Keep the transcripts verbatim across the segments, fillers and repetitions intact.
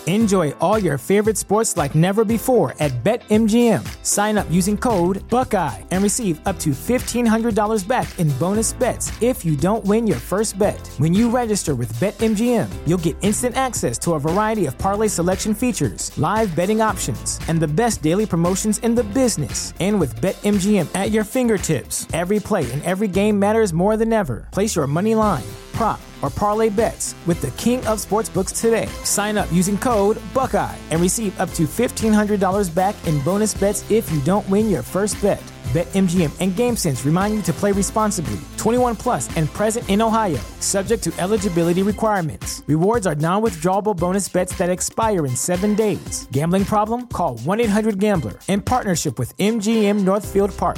Enjoy all your favorite sports like never before at BetMGM. Sign up using code Buckeye and receive up to fifteen hundred dollars back in bonus bets if you don't win your first bet. When you register with BetMGM, you'll get instant access to a variety of parlay selection features, live betting options, and the best daily promotions in the business. And with BetMGM at your fingertips, every play and every game matters more than ever. Place your money line, prop, or parlay bets with the king of sportsbooks today. Sign up using code Buckeye and receive up to fifteen hundred dollars back in bonus bets if you don't win your first bet. BetMGM and GameSense remind you to play responsibly. twenty-one plus and present in Ohio, subject to eligibility requirements. Rewards are non-withdrawable bonus bets that expire in seven days. Gambling problem? Call one eight hundred gambler in partnership with M G M Northfield Park.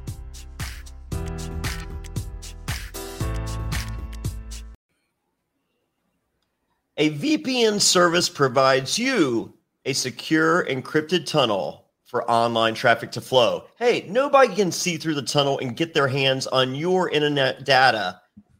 A V P N service provides you a secure encrypted tunnel for online traffic to flow. Hey, nobody can see through the tunnel and get their hands on your internet data.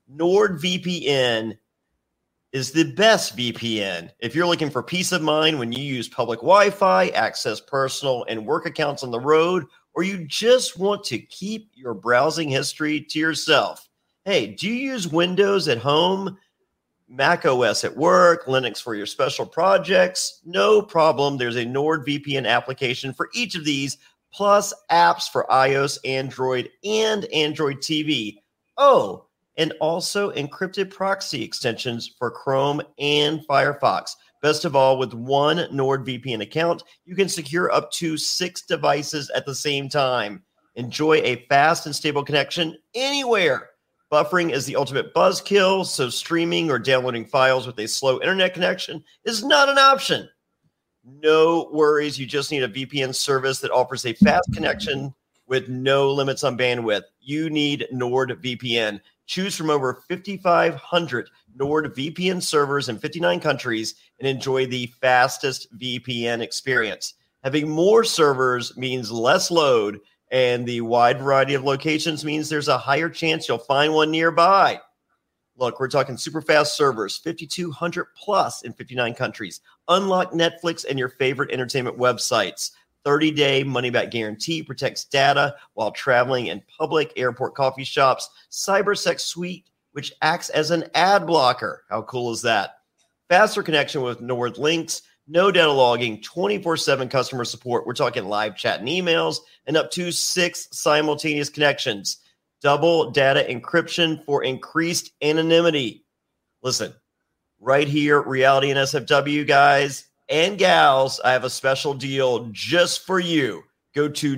NordVPN is the best V P N. If you're looking for peace of mind when you use public Wi-Fi, access personal and work accounts on the road, or you just want to keep your browsing history to yourself. Hey, do you use Windows at home, Mac O S at work, Linux for your special projects? No problem. There's a NordVPN application for each of these, plus apps for iOS, Android, and Android T V. Oh, and also encrypted proxy extensions for Chrome and Firefox. Best of all, with one NordVPN account, you can secure up to six devices at the same time. Enjoy a fast and stable connection anywhere. Buffering is the ultimate buzzkill, so streaming or downloading files with a slow internet connection is not an option. No worries, you just need a V P N service that offers a fast connection with no limits on bandwidth. You need NordVPN. Choose from over fifty-five hundred NordVPN servers in fifty-nine countries and enjoy the fastest V P N experience. Having more servers means less load, and the wide variety of locations means there's a higher chance you'll find one nearby. Look, we're talking super fast servers, fifty-two hundred plus in fifty-nine countries. Unlock Netflix and your favorite entertainment websites. thirty-day money-back guarantee protects data while traveling in public, airport coffee shops. CyberSec Suite, which acts as an ad blocker. How cool is that? Faster connection with Nord Links. No data logging, twenty-four seven customer support. We're talking live chat and emails, and up to six simultaneous connections. Double data encryption for increased anonymity. Listen, right here, Reality and S F W guys and gals, I have a special deal just for you. Go to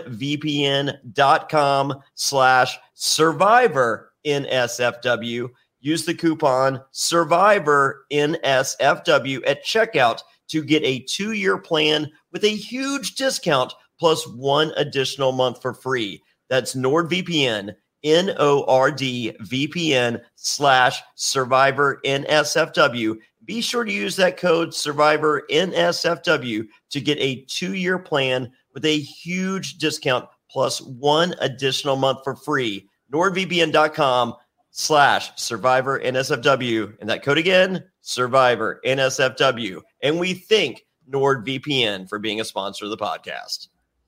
nordvpn.com slash survivor N S F W. Use the coupon Survivor N S F W at checkout to get a two-year plan with a huge discount plus one additional month for free. That's NordVPN, N O R D V P N slash Survivor N S F W. Be sure to use that code Survivor N S F W to get a two-year plan with a huge discount plus one additional month for free. NordVPN.com slash Survivor N S F W. And that code again, Survivor N S F W. And we thank NordVPN for being a sponsor of the podcast.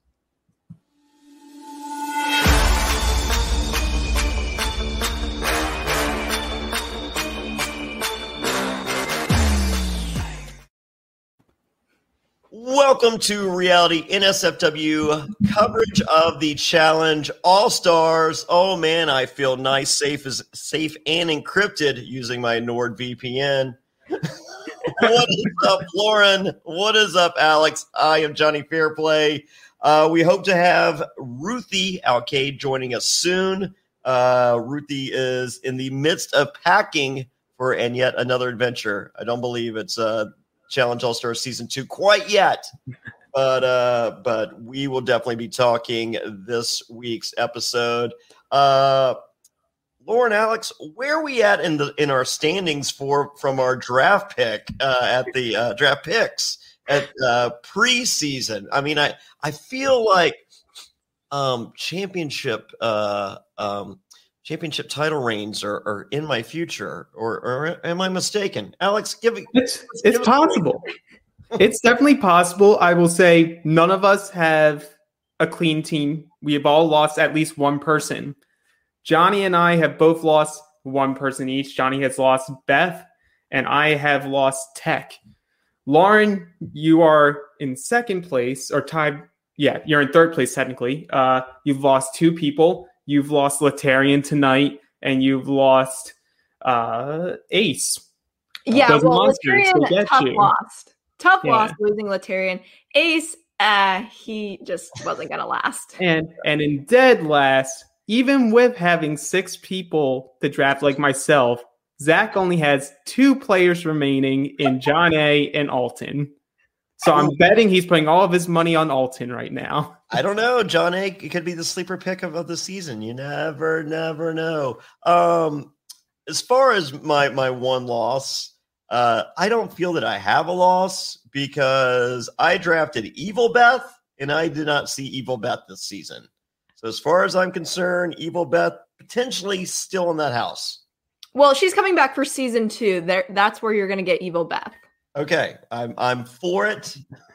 Welcome to Reality N S F W coverage of the Challenge All-Stars. Oh man, I feel nice, safe as safe and encrypted using my NordVPN. What is up, Lauren? What is up, Alex? I am Johnny Fairplay. Uh, we hope to have Ruthie Alcade joining us soon. Uh, Ruthie is in the midst of packing for and yet another adventure. I don't believe it's uh Challenge All-Star Season two quite yet, but uh, but we will definitely be talking this week's episode. Uh, Lauren, Alex, where are we at in the in our standings for from our draft pick uh, at the uh, draft picks at uh, preseason? I mean, I I feel like um, championship uh, um, championship title reigns are, are in my future, or, or am I mistaken? Alex, give me. It's, it's give possible. It's definitely possible. I will say none of us have a clean team. We have all lost at least one person. Johnny and I have both lost one person each. Johnny has lost Beth, and I have lost Tech. Lauren, you are in second place, or tied. Yeah, you're in third place technically. Uh, you've lost two people. You've lost Letarian tonight, and you've lost uh, Ace. Yeah, Those well, monsters, Letarian, they get tough you. lost. Tough Yeah. loss losing Letarian. Ace, uh, he just wasn't going to last. And and in dead last, even with having six people to draft like myself, Zach only has two players remaining in John A. and Alton. So I'm betting he's putting all of his money on Alton right now. I don't know. John A. could be the sleeper pick of, of the season. You never, never know. Um, as far as my my one loss, uh, I don't feel that I have a loss because I drafted Evil Beth and I did not see Evil Beth this season. So as far as I'm concerned, Evil Beth potentially still in that house. Well, she's coming back for season two. There, that's where you're going to get Evil Beth. Okay, I'm I'm for it.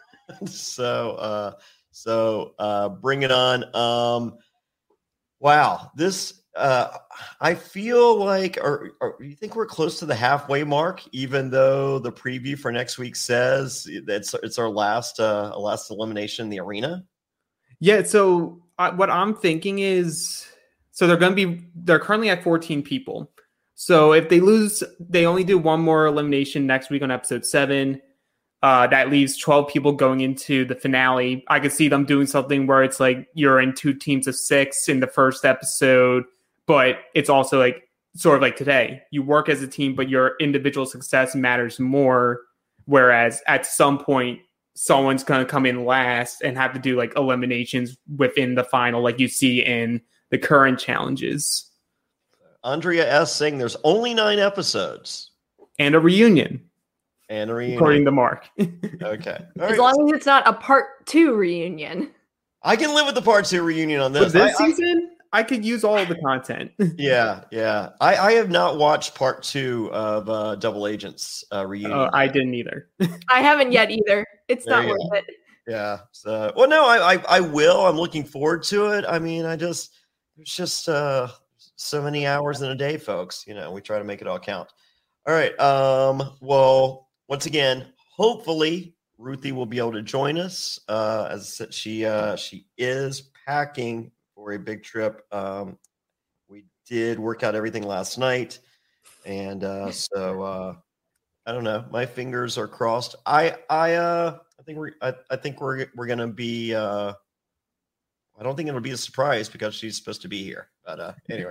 so uh, so uh, bring it on. Um, wow, this uh, I feel like, or, or you think we're close to the halfway mark, even though the preview for next week says it's it's our last uh, last elimination in the arena. Yeah. So uh, what I'm thinking is, so they're going to be they're currently at fourteen people. So if they lose, they only do one more elimination next week on episode seven. Uh, that leaves twelve people going into the finale. I could see them doing something where it's like you're in two teams of six in the first episode, but it's also like sort of like today. You work as a team, but your individual success matters more. Whereas at some point, someone's going to come in last and have to do like eliminations within the final, like you see in the current challenges. Andrea S. saying there's only nine episodes. And a reunion. And a reunion. According to Mark. Okay. All As right. long as it's not a part two reunion. I can live with the part two reunion on this. For this I, season, I, I could use all of the content. yeah, yeah. I, I have not watched part two of uh, Double Agents uh, reunion. Uh, I didn't either. I haven't yet either. It's There not you worth go. it. Yeah. So, well, no, I, I, I will. I'm looking forward to it. I mean, I just, there's just uh, so many hours in a day, folks. You know, we try to make it all count. All right. Um. Well, once again, hopefully Ruthie will be able to join us. Uh, as I said, she uh, she is packing for a big trip. Um, we did work out everything last night, and uh, so uh, I don't know. My fingers are crossed. I I uh I think we I, I think we're we're gonna be. Uh, I don't think it'll be a surprise because she's supposed to be here. But uh, anyway,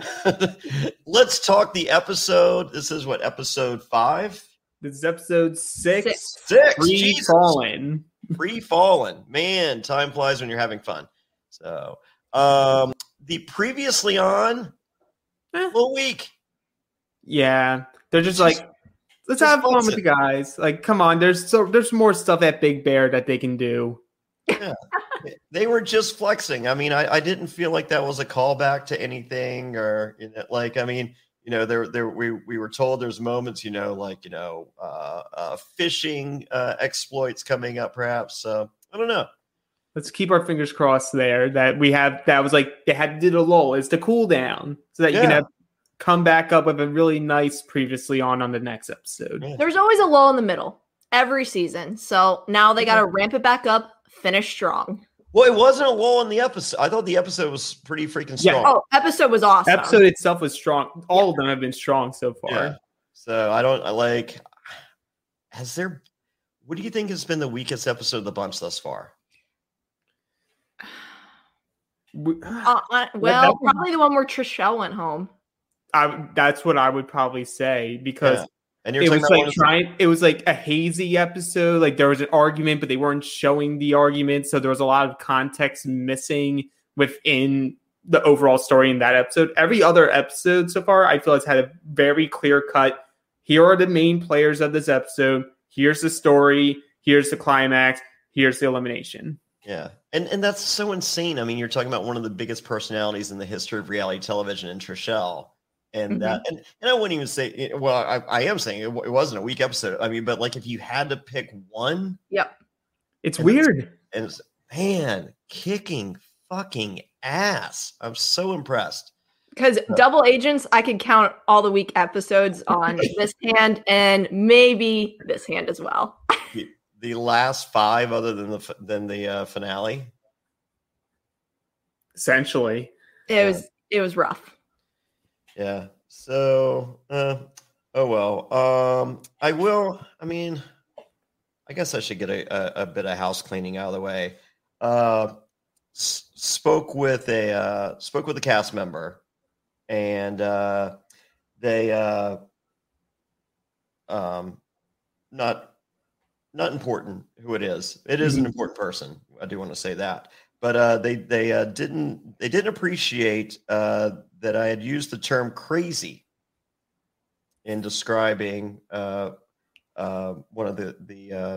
let's talk the episode. This is what, episode five? This is episode six. Six. Six. Free Jesus. Fallen. Free Fallen. Man, time flies when you're having fun. So, um, the previously on, Eh. a little weak. Yeah. They're just like, let's just have fun flex with it. the guys. Like, come on, there's so there's more stuff at Big Bear that they can do. Yeah. They were just flexing. I mean, I, I didn't feel like that was a callback to anything, or you know, like, I mean, you know, there, there, we, we were told there's moments, you know, like, you know, uh, uh, fishing uh, exploits coming up, perhaps. So I don't know. Let's keep our fingers crossed there that we have that was like they had to do the lull. It's the cool down so that you Yeah. can have come back up with a really nice previously on on the next episode. Yeah. There's always a lull in the middle every season. So now they got to ramp it back up, finish strong. Well, it wasn't a lull in the episode. I thought the episode was pretty freaking Yeah. strong. Oh, episode was awesome. Episode itself was strong. All of them have been strong so far. Yeah. So I don't I like. Has there? What do you think has been the weakest episode of the bunch thus far? We- Uh, uh, that well, was- probably the one where Trishelle went home. I, that's what I would probably say because Yeah. And you're it talking was about like one of- trying. It was like a hazy episode. Like there was an argument, but they weren't showing the argument, so there was a lot of context missing within the overall story in that episode. Every other episode so far, I feel has had a very clear cut. Here are the main players of this episode. Here's the story. Here's the climax. Here's the elimination. Yeah. And and that's so insane. I mean, you're talking about one of the biggest personalities in the history of reality television in Trishelle. And Mhm. that, and, and I wouldn't even say, well, I, I am saying it, w- it wasn't a weak episode. I mean, but like if you had to pick one, Yep. It's and it's- weird. and it's, man, kicking fucking ass. I'm so impressed. Because Double Agents, I could count all the week episodes on this hand and maybe this hand as well. The, the last five, other than the f- than the uh, finale. Essentially. It was it was rough. Yeah. So, uh, oh well. Um, I will. I mean, I guess I should get a, a, a bit of house cleaning out of the way. Uh, s- spoke with a uh, spoke with a cast member, and uh, they uh, um, not not important who it is. It is an important person. I do want to say that. But uh, they they uh, didn't they didn't appreciate uh, that I had used the term crazy in describing uh, uh, one of the the uh,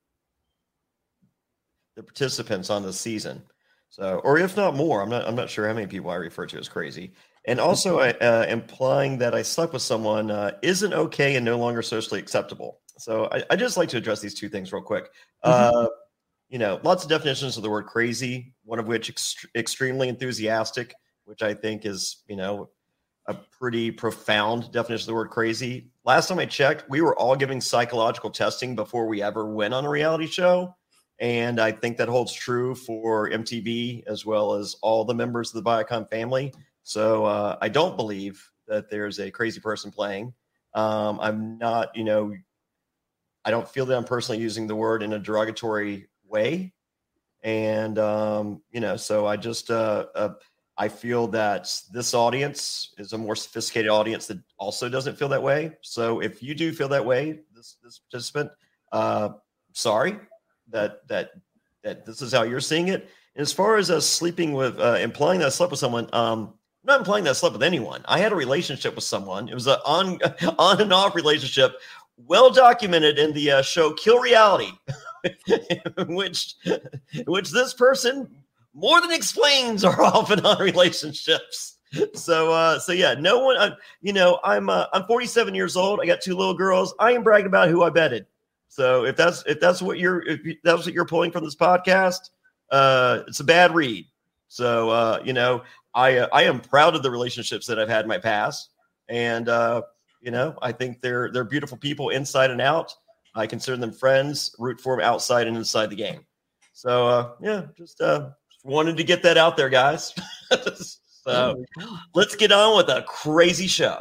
the participants on the season. So, or if not more, I'm not I'm not sure how many people I refer to as crazy. And also uh, implying that I slept with someone uh, isn't okay and no longer socially acceptable. So I, I just like to address these two things real quick. Mm-hmm. Uh, You know, lots of definitions of the word crazy, one of which ext- extremely enthusiastic, which I think is, you know, a pretty profound definition of the word crazy. Last time I checked, we were all giving psychological testing before we ever went on a reality show. And I think that holds true for M T V as well as all the members of the Viacom family. So uh, I don't believe that there's a crazy person playing. Um, I'm not, you know, I don't feel that I'm personally using the word in a derogatory way. And, um, you know, so I just, uh, uh, I feel that this audience is a more sophisticated audience that also doesn't feel that way. So if you do feel that way, this, this participant, uh, sorry that, that, that this is how you're seeing it. And as far as us sleeping with, uh, implying that I slept with someone, um, I'm not implying that I slept with anyone. I had a relationship with someone. It was an on, on and off relationship, well documented in the uh, show Kill Reality. in which in which this person more than explains are off and on relationships. So uh so yeah, no one uh, you know, I'm uh, I'm forty-seven years old. I got two little girls. I am bragging about who I bedded. So if that's if that's what you're if that's what you're pulling from this podcast, uh it's a bad read. So uh you know, I uh, I am proud of the relationships that I've had in my past, and uh you know, I think they're they're beautiful people inside and out. I consider them friends, root for them outside and inside the game. So, uh, yeah, just uh, wanted to get that out there, guys. So let's get on with a crazy show.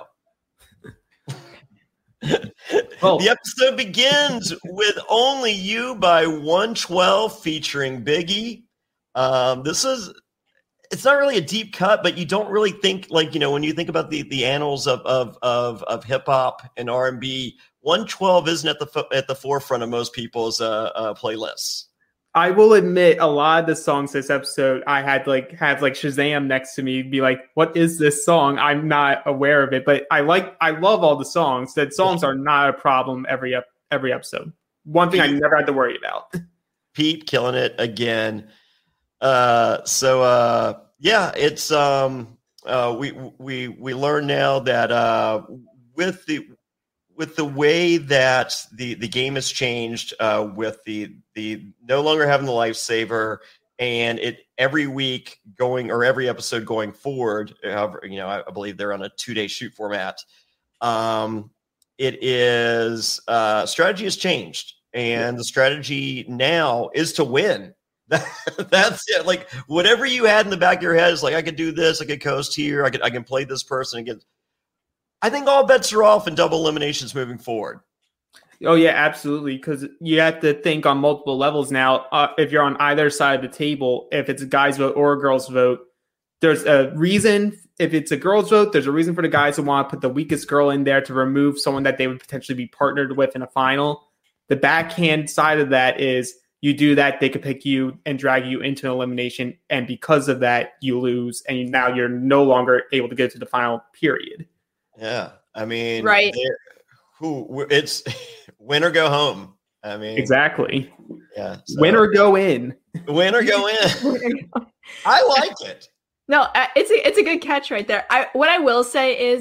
Oh. The episode begins with Only You by one twelve featuring Biggie. Um, this is, it's not really a deep cut, but you don't really think, like, you know, when you think about the, the annals of, of, of, of hip hop and R and B, one twelve isn't at the at the forefront of most people's uh, uh, playlists. I will admit, a lot of the songs this episode, I had like have like Shazam next to me, be like, "What is this song?" I'm not aware of it, but I like, I love all the songs. That songs are not a problem every ep- every episode. One thing Pete, I never had to worry about. Pete killing it again. Uh, so uh, yeah, it's um, uh, we we we learn now that uh, with the With the way that the, the game has changed, uh, with the the no longer having the lifesaver, and it every week going or every episode going forward, however, you know, I, I believe they're on a two day shoot format. Um, it is uh, strategy has changed, and the strategy now is to win. That's it. Like whatever you had in the back of your head is like, I could do this, I could coast here, I could I can play this person against. I think all bets are off in double eliminations moving forward. Oh, yeah, absolutely. Because you have to think on multiple levels now. Uh, if you're on either side of the table, if it's a guy's vote or a girl's vote, there's a reason. If it's a girl's vote, there's a reason for the guys who want to put the weakest girl in there to remove someone that they would potentially be partnered with in a final. The backhand side of that is you do that, they could pick you and drag you into an elimination. And because of that, you lose. And now you're no longer able to get to the final period. Yeah, I mean, right? Who it's win or go home. I mean, exactly. Yeah, so. Win or go in. Win or go in. I like it. No, it's a it's a good catch right there. I what I will say is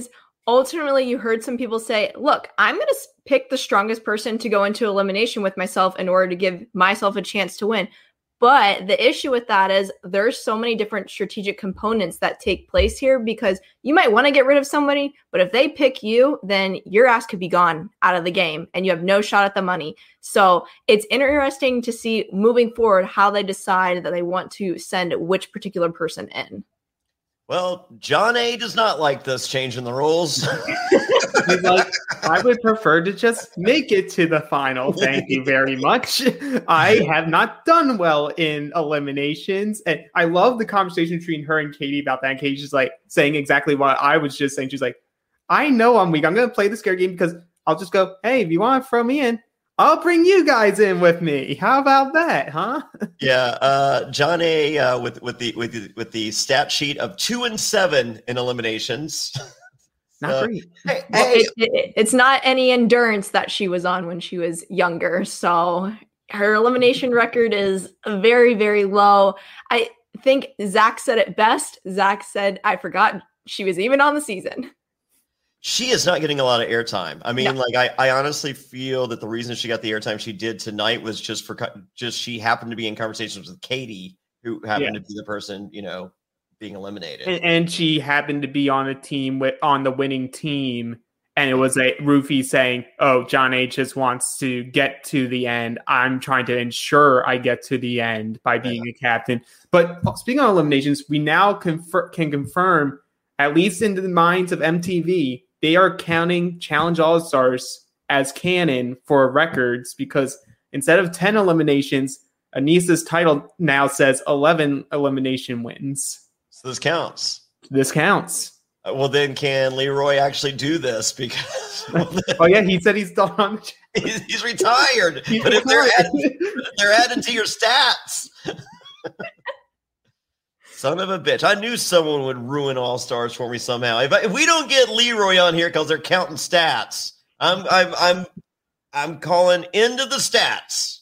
ultimately you heard some people say, look, I'm going to pick the strongest person to go into elimination with myself in order to give myself a chance to win. But the issue with that is there's so many different strategic components that take place here, because you might want to get rid of somebody, but if they pick you, then your ass could be gone out of the game and you have no shot at the money. So it's interesting to see moving forward how they decide that they want to send which particular person in. Well, John A. does not like this change in the rules. He's like, I would prefer to just make it to the final. Thank you very much. I have not done well in eliminations. And I love the conversation between her and Katie about that. And Katie's just like saying exactly what I was just saying. She's like, I know I'm weak. I'm going to play the scare game because I'll just go, hey, if you want to throw me in, I'll bring you guys in with me. How about that, huh? Yeah, uh, John A. Uh, with with the with the, with the stat sheet of two and seven in eliminations. Not uh, great. Hey, Well, hey. it, it, it's not any endurance that she was on when she was younger. So her elimination record is very, very low. I think Zach said it best. Zach said, I forgot she was even on the season. She is not getting a lot of airtime. I mean, No. like I, I honestly feel that the reason she got the airtime she did tonight was just for co- just she happened to be in conversations with Katie, who happened Yes. to be the person, you know, being eliminated. And, and she happened to be on a team with on the winning team. And it was a Rufy saying, oh, John A. just wants to get to the end. I'm trying to ensure I get to the end by being yeah. a captain. But speaking of eliminations, we now confer- can confirm, at least in the minds of M T V, they are counting Challenge All-Stars as canon for records, because instead of ten eliminations, Anissa's title now says eleven elimination wins. So this counts. This counts. Uh, well, then can Leroy actually do this? Because well, then, oh yeah, he said he's done on the he's, he's retired. He's but retired. if they're adding, they're adding to your stats. Son of a bitch. I knew someone would ruin All-Stars for me somehow. If, I, if we don't get Leroy on here because they're counting stats, I'm I'm I'm I'm calling end of the stats.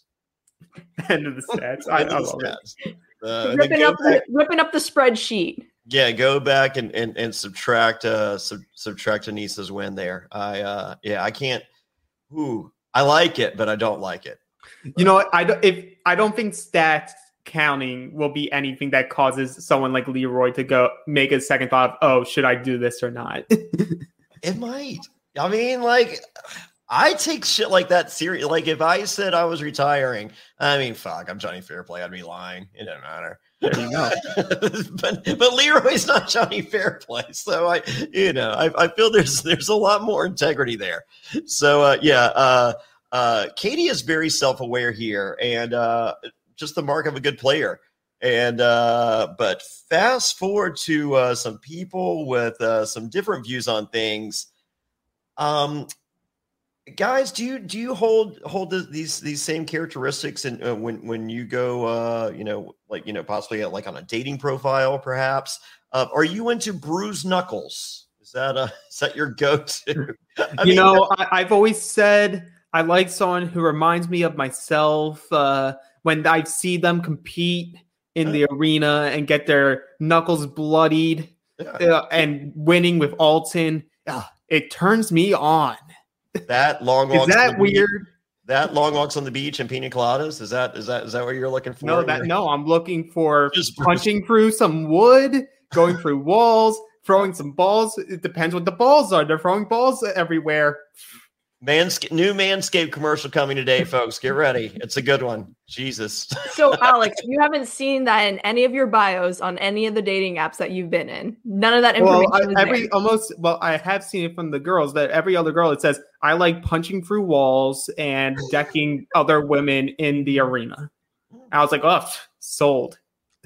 End of the stats. I, I love stats. it. Uh, ripping, up the, ripping up the spreadsheet. Yeah, go back and and, and subtract uh sub, subtract Anissa's win there. I uh yeah, I can't. Ooh, I like it, but I don't like it. You know, I don't, if I don't think stats counting will be anything that causes someone like Leroy to go make a second thought of, oh, should I do this or not? It might. I mean, like, I take shit like that serious. Like, if I said I was retiring, I mean, fuck, I'm Johnny Fairplay. I'd be lying. It doesn't matter. There you go. but but Leroy's not Johnny Fairplay, so I, you know, I, I feel there's there's a lot more integrity there. So uh, yeah, uh, uh, Katie is very self-aware here, and uh, just the mark of a good player. And uh, but fast forward to uh, some people with uh, some different views on things. Um, guys, do you do you hold hold the, these these same characteristics and uh, when when you go, uh, you know, like you know, possibly like on a dating profile, perhaps? Uh, are you into bruised knuckles? Is that uh, is that your go-to? I you mean, know, I, I've always said I like someone who reminds me of myself. Uh, when I see them compete in the arena and get their knuckles bloodied yeah. uh, and winning with Alton, uh, it turns me on. That long walks. Is that weird? Beach, that long walks on the beach and pina coladas. Is that is that is that what you're looking for? No, that no. I'm looking for Just punching through some wood, going through walls, throwing some balls. It depends what the balls are. They're throwing balls everywhere. Mansca- new Manscaped commercial coming today, folks. Get ready. It's a good one. Jesus. So, Alex, you haven't seen that in any of your bios on any of the dating apps that you've been in. None of that information Well, I, is every there. almost well, I have seen it from the girls that every other girl it says I like punching through walls and decking other women in the arena. I was like, oh, sold.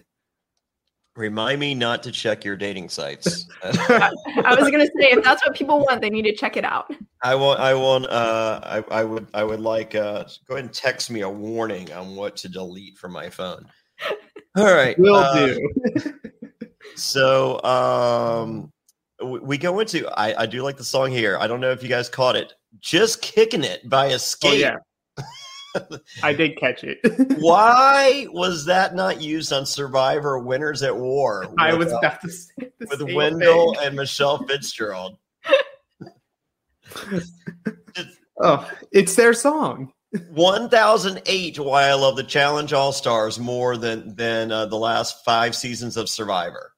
Remind me not to check your dating sites. I was gonna say, if that's what people want, they need to check it out. I want. I want. Uh, I, I would. I would like. Uh, go ahead and text me a warning on what to delete from my phone. All right, Will uh, do. So, um, we, we go into. I, I do like the song here. I don't know if you guys caught it. Just Kicking It by Escape. Oh, yeah. I did catch it. Why was that not used on Survivor Winners at War? With, I was uh, about to say the with same Wendell thing. and Michelle Fitzgerald. Oh, it's their song. one thousand eight, why I love the Challenge All-Stars more than than uh, the last five seasons of Survivor.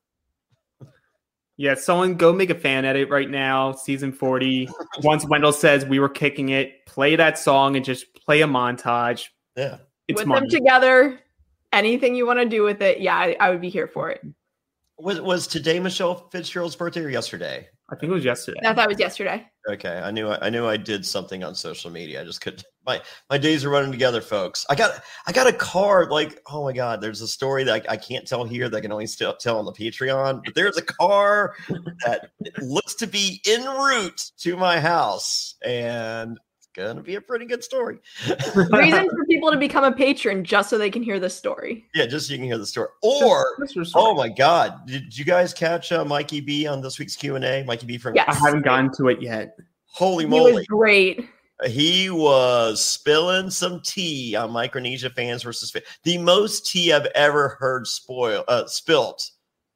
Yeah, someone go make a fan edit right now, season forty. Once Wendell says we were kicking it, play that song and just play a montage. Yeah. It's with money. them together, anything you want to do with it, yeah, I, I would be here for it. Was, was today Michelle Fitzgerald's birthday or yesterday? I think it was yesterday. I thought it was yesterday. Okay, I knew I, I knew I did something on social media. I just couldn't. My my days are running together, folks. I got I got a card. Like, oh my god, there's a story that I, I can't tell here that I can only still tell on the Patreon. But there's a car that looks to be en route to my house, and it's gonna be a pretty good story. Reason for people to become a patron just so they can hear this story. Yeah, just so you can hear the story. Or oh my god, did, did you guys catch uh, Mikey B on this week's Q and A? Mikey B from Yes. I haven't gotten to it yet. Holy He moly! was great. He was spilling some tea on Micronesia fans versus fa- the most tea I've ever heard spoil uh, spilt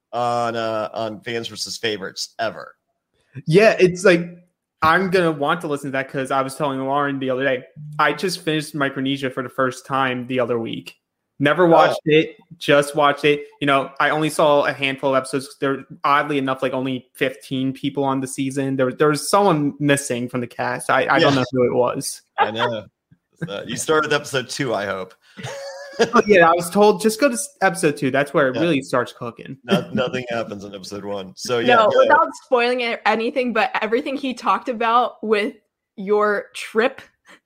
on uh, on fans versus favorites ever. Yeah, it's like I'm gonna want to listen to that because I was telling Lauren the other day. I just finished Micronesia for the first time the other week. Never watched oh. it, just watched it. You know, I only saw a handful of episodes. There, oddly enough, like only fifteen people on the season. There, there was someone missing from the cast. I, I yeah. don't know who it was. I know. Uh, you started episode two, I hope. Yeah, I was told just go to episode two. That's where it yeah. really starts cooking. No, nothing happens in episode one. So yeah, no, without spoiling anything, but everything he talked about with your trip.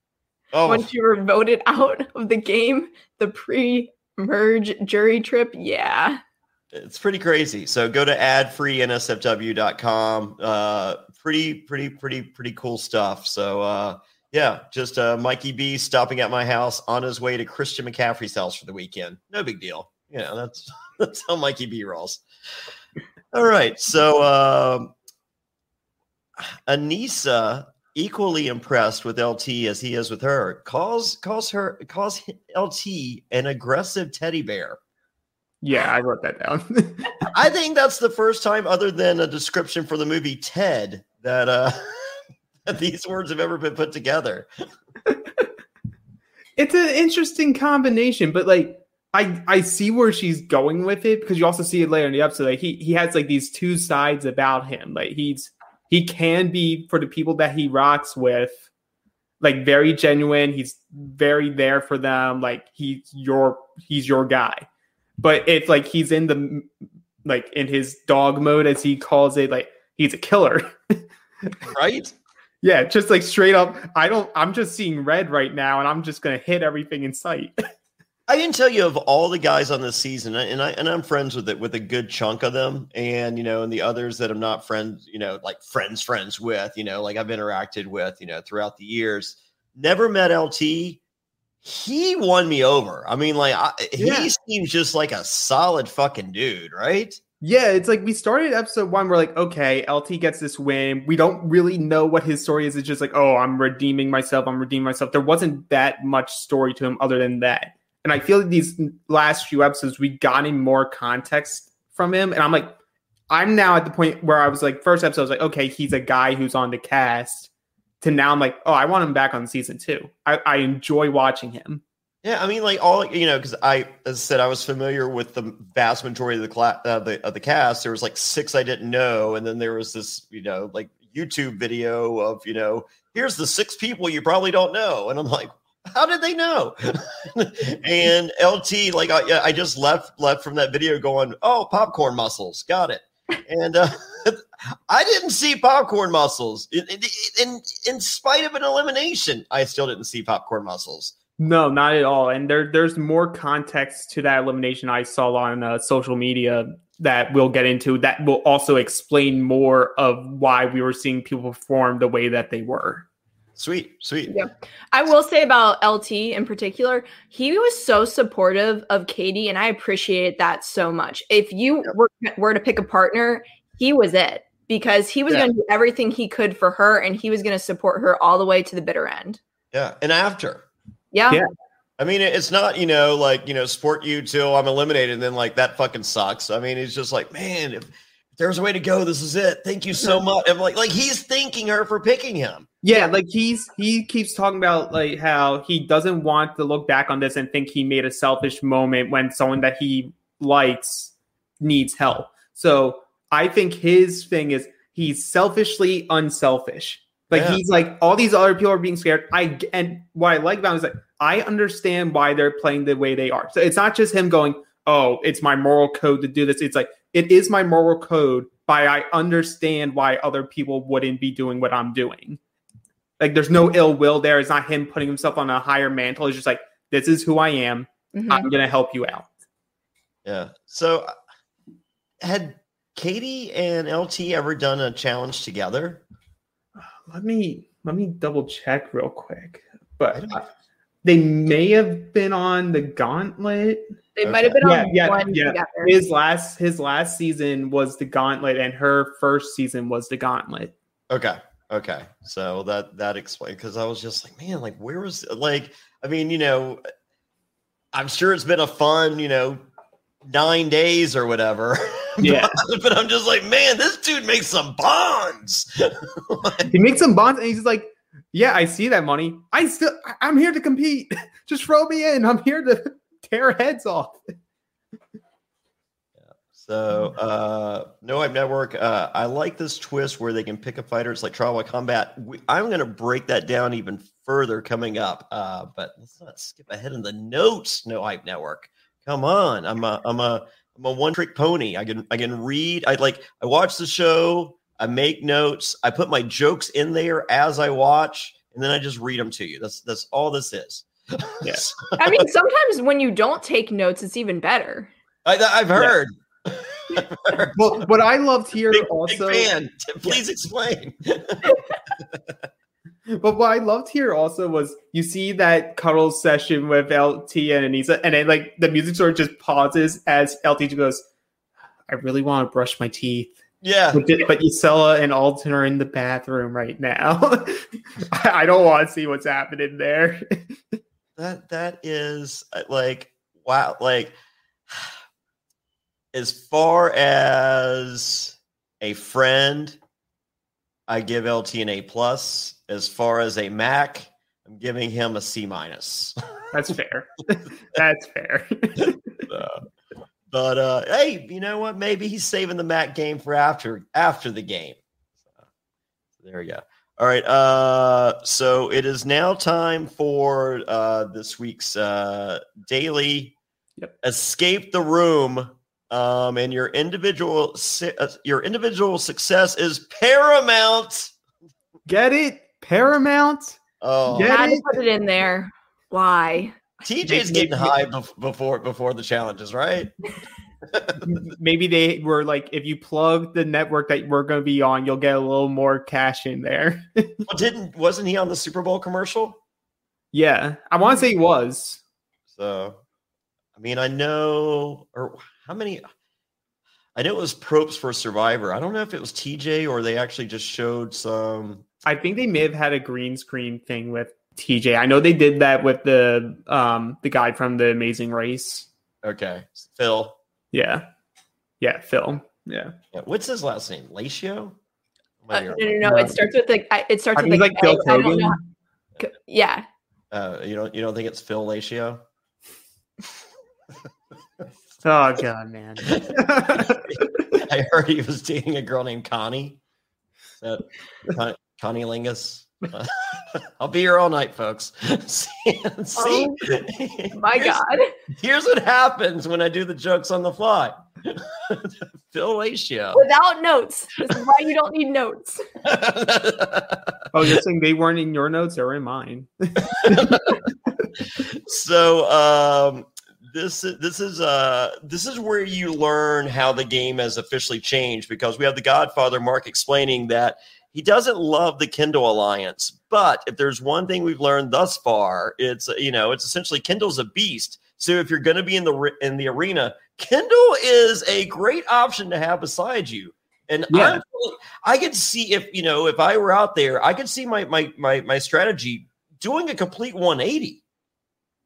Oh. Once you were voted out of the game, the pre-merge jury trip, yeah. It's pretty crazy. So go to ad free N S F W dot com. Uh, pretty, pretty, pretty, pretty cool stuff. So, uh, yeah, just uh, Mikey B stopping at my house on his way to Christian McCaffrey's house for the weekend. No big deal. You know, that's, that's how Mikey B rolls. All right. So uh, Anissa, equally impressed with L T as he is with her, calls calls her calls L T an aggressive teddy bear. Yeah, I wrote that down. I think that's the first time, other than a description for the movie Ted, that uh, that these words have ever been put together. It's an interesting combination, but like I I see where she's going with it because you also see it later in the episode. Like he he has like these two sides about him. Like he's He can be, for the people that he rocks with, like very genuine. He's very there for them. Like he's your he's your guy. But if like he's in the like in his dog mode, as he calls it, like he's a killer. Right? Yeah, just like straight up. I don't. I'm just seeing red right now, and I'm just gonna hit everything in sight. I can tell you of all the guys on this season, and I and I'm friends with it with a good chunk of them, and you know, and the others that I'm not friends, you know, like friends, friends with, you know, like I've interacted with, you know, throughout the years. Never met L T. He won me over. I mean, like I, yeah. he seems just like a solid fucking dude, right? Yeah, it's like we started episode one. We're like, okay, L T gets this win. We don't really know what his story is. It's just like, oh, I'm redeeming myself. I'm redeeming myself. There wasn't that much story to him other than that. And I feel like these last few episodes, we got in more context from him. And I'm like, I'm now at the point where I was like, first episode, I was like, okay, he's a guy who's on the cast. To now I'm like, oh, I want him back on season two. I, I enjoy watching him. Yeah, I mean, like all, you know, because I, as I said, I was familiar with the vast majority of the, cla- uh, the of the cast. There was like six I didn't know. And then there was this, you know, like YouTube video of, you know, here's the six people you probably don't know. And I'm like, how did they know? And L T, like, I, I just left left from that video going, oh, popcorn muscles. Got it. And uh, I didn't see popcorn muscles. In, in, in, in spite of an elimination, I still didn't see popcorn muscles. No, not at all. And there, there's more context to that elimination I saw on uh, social media that we'll get into that will also explain more of why we were seeing people perform the way that they were. Sweet, sweet. Yeah. I will say about L T in particular, he was so supportive of Katie, and I appreciated that so much. If you yep. were, were to pick a partner, he was it, because he was yeah. going to do everything he could for her, and he was going to support her all the way to the bitter end. Yeah, and after. Yeah. yeah. I mean, it's not, you know, like, you know, support you till I'm eliminated, and then, like, that fucking sucks. I mean, it's just like, man, if there's a way to go. This is it. Thank you so much. I'm like, like he's thanking her for picking him. Yeah, like he's he keeps talking about like how he doesn't want to look back on this and think he made a selfish moment when someone that he likes needs help. So I think his thing is he's selfishly unselfish. Like yeah. he's like, all these other people are being scared. I and what I like about him is like I understand why they're playing the way they are. So it's not just him going, oh, it's my moral code to do this. It's like it is my moral code, but I understand why other people wouldn't be doing what I'm doing. Like, there's no ill will there. It's not him putting himself on a higher mantle. It's just like, this is who I am. Mm-hmm. I'm going to help you out. Yeah. So, had Katie and L T ever done a challenge together? Let me let me double check real quick. But uh, they may have been on the Gauntlet. They okay. might have been yeah, on yeah, one yeah. together. His last his last season was the Gauntlet, and her first season was the Gauntlet. Okay. Okay. So that that explains, because I was just like, man, like where was like I mean, you know, I'm sure it's been a fun, you know, nine days or whatever. Yeah. but, but I'm just like, man, this dude makes some bonds. He makes some bonds, and he's just like, yeah, I see that money. I still I'm here to compete. Just throw me in. I'm here to tear heads off. So, uh, No Hype Network, uh, I like this twist where they can pick a fighter. It's like Trial by Combat. We, I'm going to break that down even further coming up. Uh, but let's not skip ahead in the notes, No Hype Network. Come on. I'm a, I'm a, I'm a one-trick pony. I can, I can read. I like, I watch the show. I make notes. I put my jokes in there as I watch, and then I just read them to you. That's, that's all this is. Yeah. I mean, sometimes when you don't take notes, it's even better. I, I've heard. Yeah. Well, what I loved here big, also, big fan. Please yeah. explain. But what I loved here also was you see that cuddle session with L T and Anissa, and then like the music sort of just pauses as L T goes, "I really want to brush my teeth." Yeah, but, but Ysella and Alton are in the bathroom right now. I don't want to see what's happening there. That that is like wow, like. As far as a friend, I give L T an A plus. As far as a Mac, I'm giving him a C minus. That's fair. That's fair. uh, but uh, hey, you know what? Maybe he's saving the Mac game for after after the game. So, there we go. All right. Uh, so it is now time for uh, this week's uh, daily yep. Escape the Room. Um, and your individual, uh, your individual success is paramount. Get it? Paramount? Oh, Get had it? to put it in there. Why? T J's getting high before before the challenges, right? Maybe they were like, if you plug the network that we're going to be on, you'll get a little more cash in there. Well, didn't wasn't he on the Super Bowl commercial? Yeah, I want to say he was. So, I mean, I know, or how many? I know it was Probst for Survivor. I don't know if it was T J or they actually just showed some. I think they may have had a green screen thing with T J. I know they did that with the um the guy from The Amazing Race. Okay, Phil. Yeah, yeah, Phil. Yeah. yeah. What's his last name? Lacio? Uh, no, no, no. It starts with the. It starts I with the, like Phil Kogan. Yeah. Uh, you don't you don't think it's Phil Lacio? Oh god, man! I heard he was dating a girl named Connie. That Con- Connie Lingus. Uh, I'll be here all night, folks. see, see? Oh, my here's, God! Here's what happens when I do the jokes on the fly. Phil Lacio. Without notes. This is why you don't need notes. Oh, you're saying they weren't in your notes or in mine? So, um. This this is uh this is where you learn how the game has officially changed, because we have the Godfather Mark explaining that he doesn't love the Kindle Alliance, but if there's one thing we've learned thus far, it's you know it's essentially Kindle's a beast. So if you're going to be in the in the arena, Kindle is a great option to have beside you. And yeah. I could see if you know if I were out there, I could see my my my my strategy doing a complete one eighty.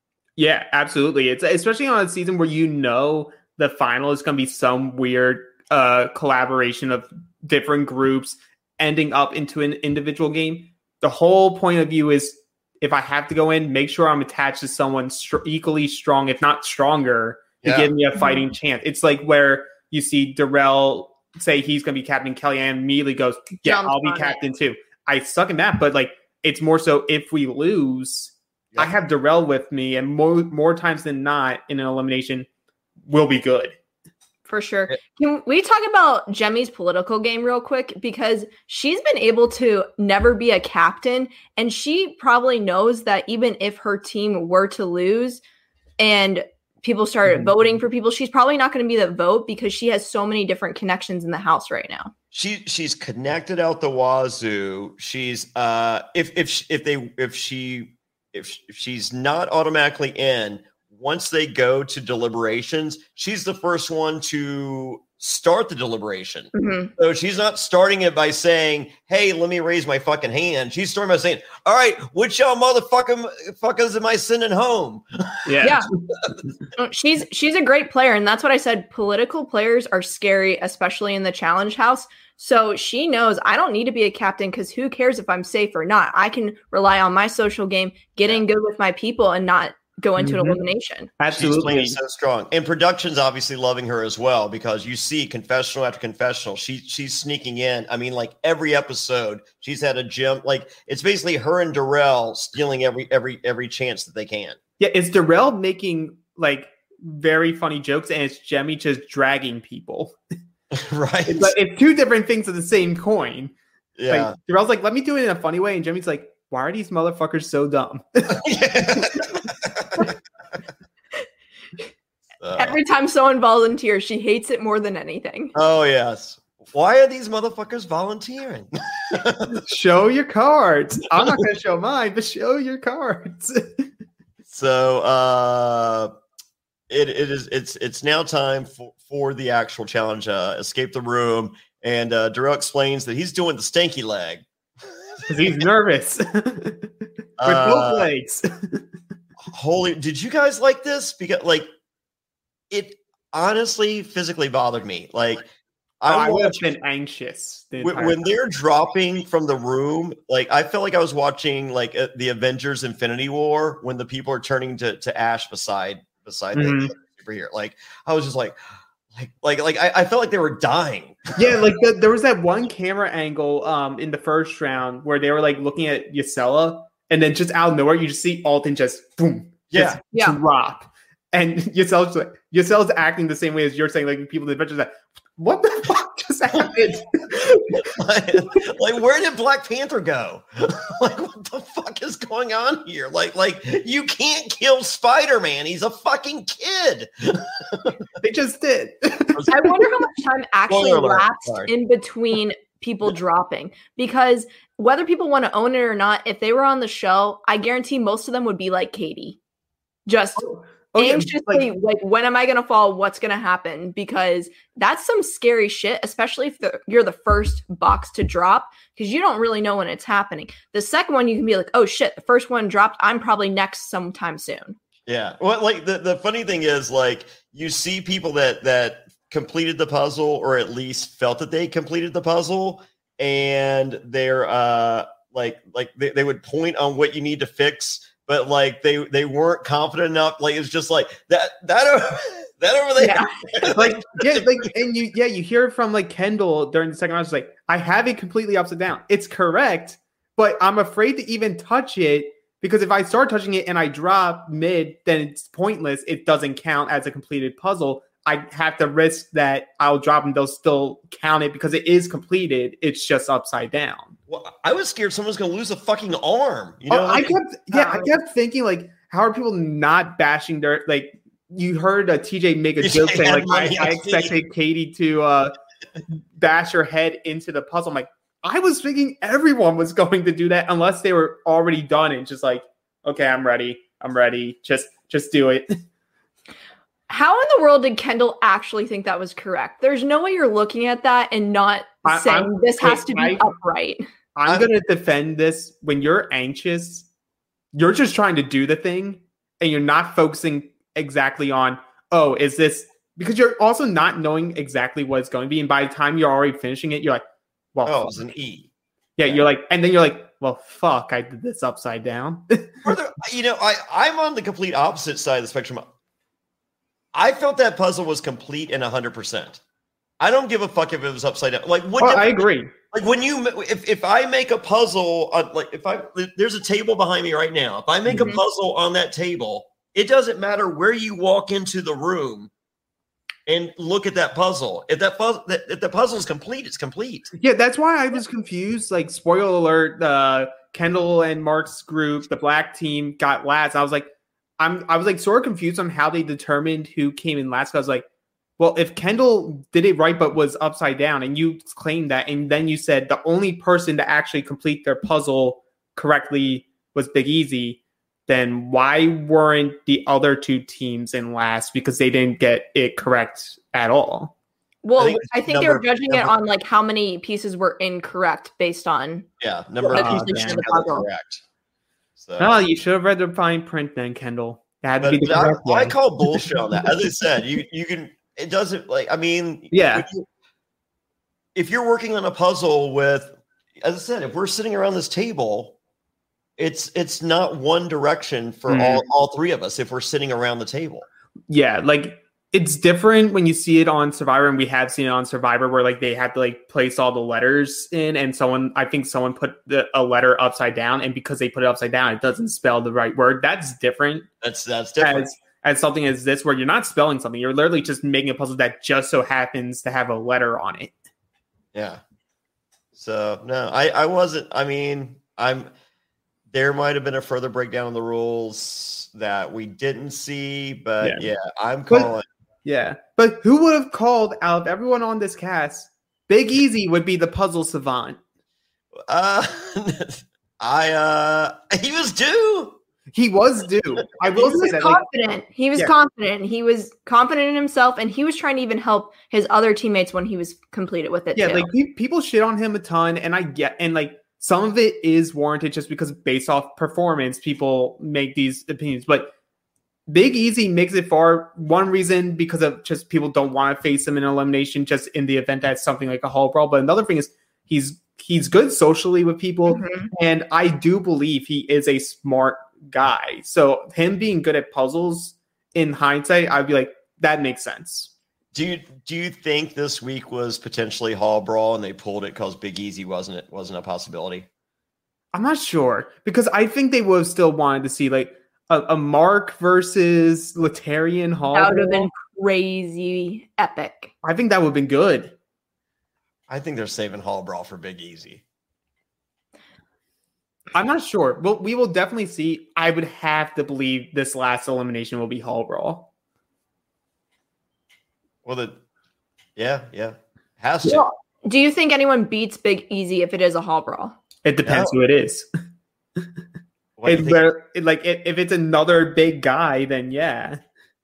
Yeah, absolutely. It's especially on a season where you know the final is going to be some weird a collaboration of different groups ending up into an individual game. The whole point of view is, if I have to go in, make sure I'm attached to someone str- equally strong, if not stronger, to Yeah. give me a fighting mm-hmm. chance. It's like where you see Darrell say he's going to be captain, Kellyanne immediately goes, yeah, Jumps I'll be captain it. too. I suck in that, but like it's more so if we lose, yep. I have Darrell with me, and more more times than not in an elimination, we'll be good. For sure. Can we talk about Jemmy's political game real quick? Because she's been able to never be a captain, and she probably knows that even if her team were to lose and people started mm-hmm. voting for people, she's probably not going to be the vote because she has so many different connections in the house right now. She she's connected out the wazoo. She's uh if if she, if they if she if, if she's not automatically in. Once they go to deliberations, she's the first one to start the deliberation. Mm-hmm. So she's not starting it by saying, hey, let me raise my fucking hand. She's starting by saying, all right, which y'all motherfucking fuckers am I sending home? Yeah. yeah. she's she's a great player. And that's what I said. Political players are scary, especially in the challenge house. So she knows I don't need to be a captain because who cares if I'm safe or not? I can rely on my social game, getting yeah. good with my people, and not go into mm-hmm. an elimination. Absolutely. She's playing so strong. And production's obviously loving her as well, because you see confessional after confessional. She she's sneaking in. I mean, like every episode, she's had a gym. Like it's basically her and Darrell stealing every every every chance that they can. Yeah, it's Darrell making like very funny jokes, and it's Jemmye just dragging people. Right. It's, like, it's two different things of the same coin. Yeah. Like, Darrell's like, let me do it in a funny way, and Jemmye's like, why are these motherfuckers so dumb? uh, Every time someone volunteers, she hates it more than anything. Oh, yes. Why are these motherfuckers volunteering? Show your cards. I'm not going to show mine, but show your cards. So uh, it it is it's it's now time for, for the actual challenge. Uh, escape the room, and uh, Darrell explains that he's doing the stanky leg because he's nervous with uh, both legs. Holy! Did you guys like this? Because like it honestly physically bothered me. Like oh, I, I would have been anxious the when, when they're dropping from the room. Like I felt like I was watching like uh, the Avengers: Infinity War when the people are turning to, to ash beside beside mm-hmm. the superhero. Like I was just like. Like, like, like, I, I felt like they were dying. Yeah, like the, there was that one camera angle um in the first round where they were like looking at Gisela, and then just out of nowhere you just see Alton just boom, yeah, just yeah, drop, and Gisela's like Gisela's acting the same way as you're saying. Like people in the adventures, like, what the fuck just happened? like, like, where did Black Panther go? Like, what the fuck is going on here? Like, like you can't kill Spider-Man. He's a fucking kid. They just did. I wonder how much time actually lapsed in between people dropping, because whether people want to own it or not, if they were on the show, I guarantee most of them would be like Katie, just oh, oh, anxiously yeah, like, like, when am I going to fall? What's going to happen? Because that's some scary shit, especially if the, you're the first box to drop, because you don't really know when it's happening. The second one, you can be like, oh shit, the first one dropped. I'm probably next sometime soon. Yeah. Well, like the, the funny thing is, like, you see people that that completed the puzzle, or at least felt that they completed the puzzle, and they're uh like like they, they would point on what you need to fix, but like they they weren't confident enough. Like it's just like that that over, that over there. Yeah. like yeah, like and you yeah you hear it from like Kendall during the second round. It's like, I have it completely upside down. It's correct, but I'm afraid to even touch it. Because if I start touching it and I drop mid, then it's pointless. It doesn't count as a completed puzzle. I have to risk that I'll drop and they'll still count it because it is completed. It's just upside down. Well, I was scared someone was going to lose a fucking arm. You know, oh, like, I kept, yeah, uh, I kept thinking like, how are people not bashing their like? You heard uh, T J make a joke saying like, I, I expected Katie to uh, bash her head into the puzzle. I'm like, I was thinking everyone was going to do that unless they were already done and just like, okay, I'm ready. I'm ready. Just, just do it. How in the world did Kendall actually think that was correct? There's no way you're looking at that and not I, saying I'm, this has to be I, upright. I'm going to defend this. When you're anxious, you're just trying to do the thing and you're not focusing exactly on, oh, is this because you're also not knowing exactly what it's going to be, and by the time you're already finishing it, you're like, well, oh, fuck. it's an E. Yeah, yeah, you're like, and then you're like, well, fuck, I did this upside down. Further, you know, I, I'm on the complete opposite side of the spectrum. I felt that puzzle was complete and one hundred percent. I don't give a fuck if it was upside down. Like, what? Oh, I agree. Like when you, if, if I make a puzzle, uh, like if I, there's a table behind me right now. If I make mm-hmm. a puzzle on that table, it doesn't matter where you walk into the room and look at that puzzle. If that puzzle, if the puzzle is complete, it's complete. Yeah, that's why I was confused. Like, spoiler alert: uh, Kendall and Mark's group, the black team, got last. I was like, I'm, I was like sort of confused on how they determined who came in last. I was like, well, if Kendall did it right but was upside down, and you claimed that, and then you said the only person to actually complete their puzzle correctly was Big Easy, then why weren't the other two teams in last? Because they didn't get it correct at all. Well, I think, I think they were judging number, it on like how many pieces were incorrect based on yeah number of pieces of the puzzle. Correct. So. No, you should have read the fine print then, Kendall. That had to be the correct I, I call bullshit on that. As I said, you you can. It doesn't like. I mean, yeah. If, you, if you're working on a puzzle with, as I said, if we're sitting around this table, it's it's not one direction for mm. all all three of us. If we're sitting around the table, yeah, like it's different when you see it on Survivor, and we have seen it on Survivor where like they had to like place all the letters in, and someone I think someone put the, a letter upside down, and because they put it upside down, it doesn't spell the right word. That's different. That's that's different. As, as something as this, where you're not spelling something, you're literally just making a puzzle that just so happens to have a letter on it. Yeah. So no, I, I wasn't. I mean, I'm. There might have been a further breakdown of the rules that we didn't see, but yeah, yeah I'm calling. But, yeah, but who would have called out of everyone on this cast? Big Easy would be the puzzle savant. Uh, I uh, he was due. He was due. I will he say was that. Confident. Like, he was yeah. confident. He was confident in himself, and he was trying to even help his other teammates when he was completed with it. Yeah, too. like pe- people shit on him a ton, and I get, and like some of it is warranted just because based off performance, people make these opinions. But Big Easy makes it far. One reason because of just people don't want to face him in elimination, just in the event that it's something like a hall brawl. But another thing is he's he's good socially with people, mm-hmm. and I do believe he is a smart guy. So him being good at puzzles, in hindsight, I'd be like, that makes sense. Do you do you think this week was potentially hall brawl and they pulled it because Big Easy wasn't it wasn't a possibility? I'm not sure because I think they would have still wanted to see like a, a Mark versus Laterrian hall. That would have brawl. been crazy epic. I think that would have been good. I think they're saving hall brawl for Big Easy. I'm not sure. Well, we will definitely see. I would have to believe this last elimination will be hall brawl. Well, the yeah, yeah, has to. Yeah. Do you think anyone beats Big Easy if it is a hall brawl? It depends No. who it is. If, where, like if, if it's another big guy, then yeah.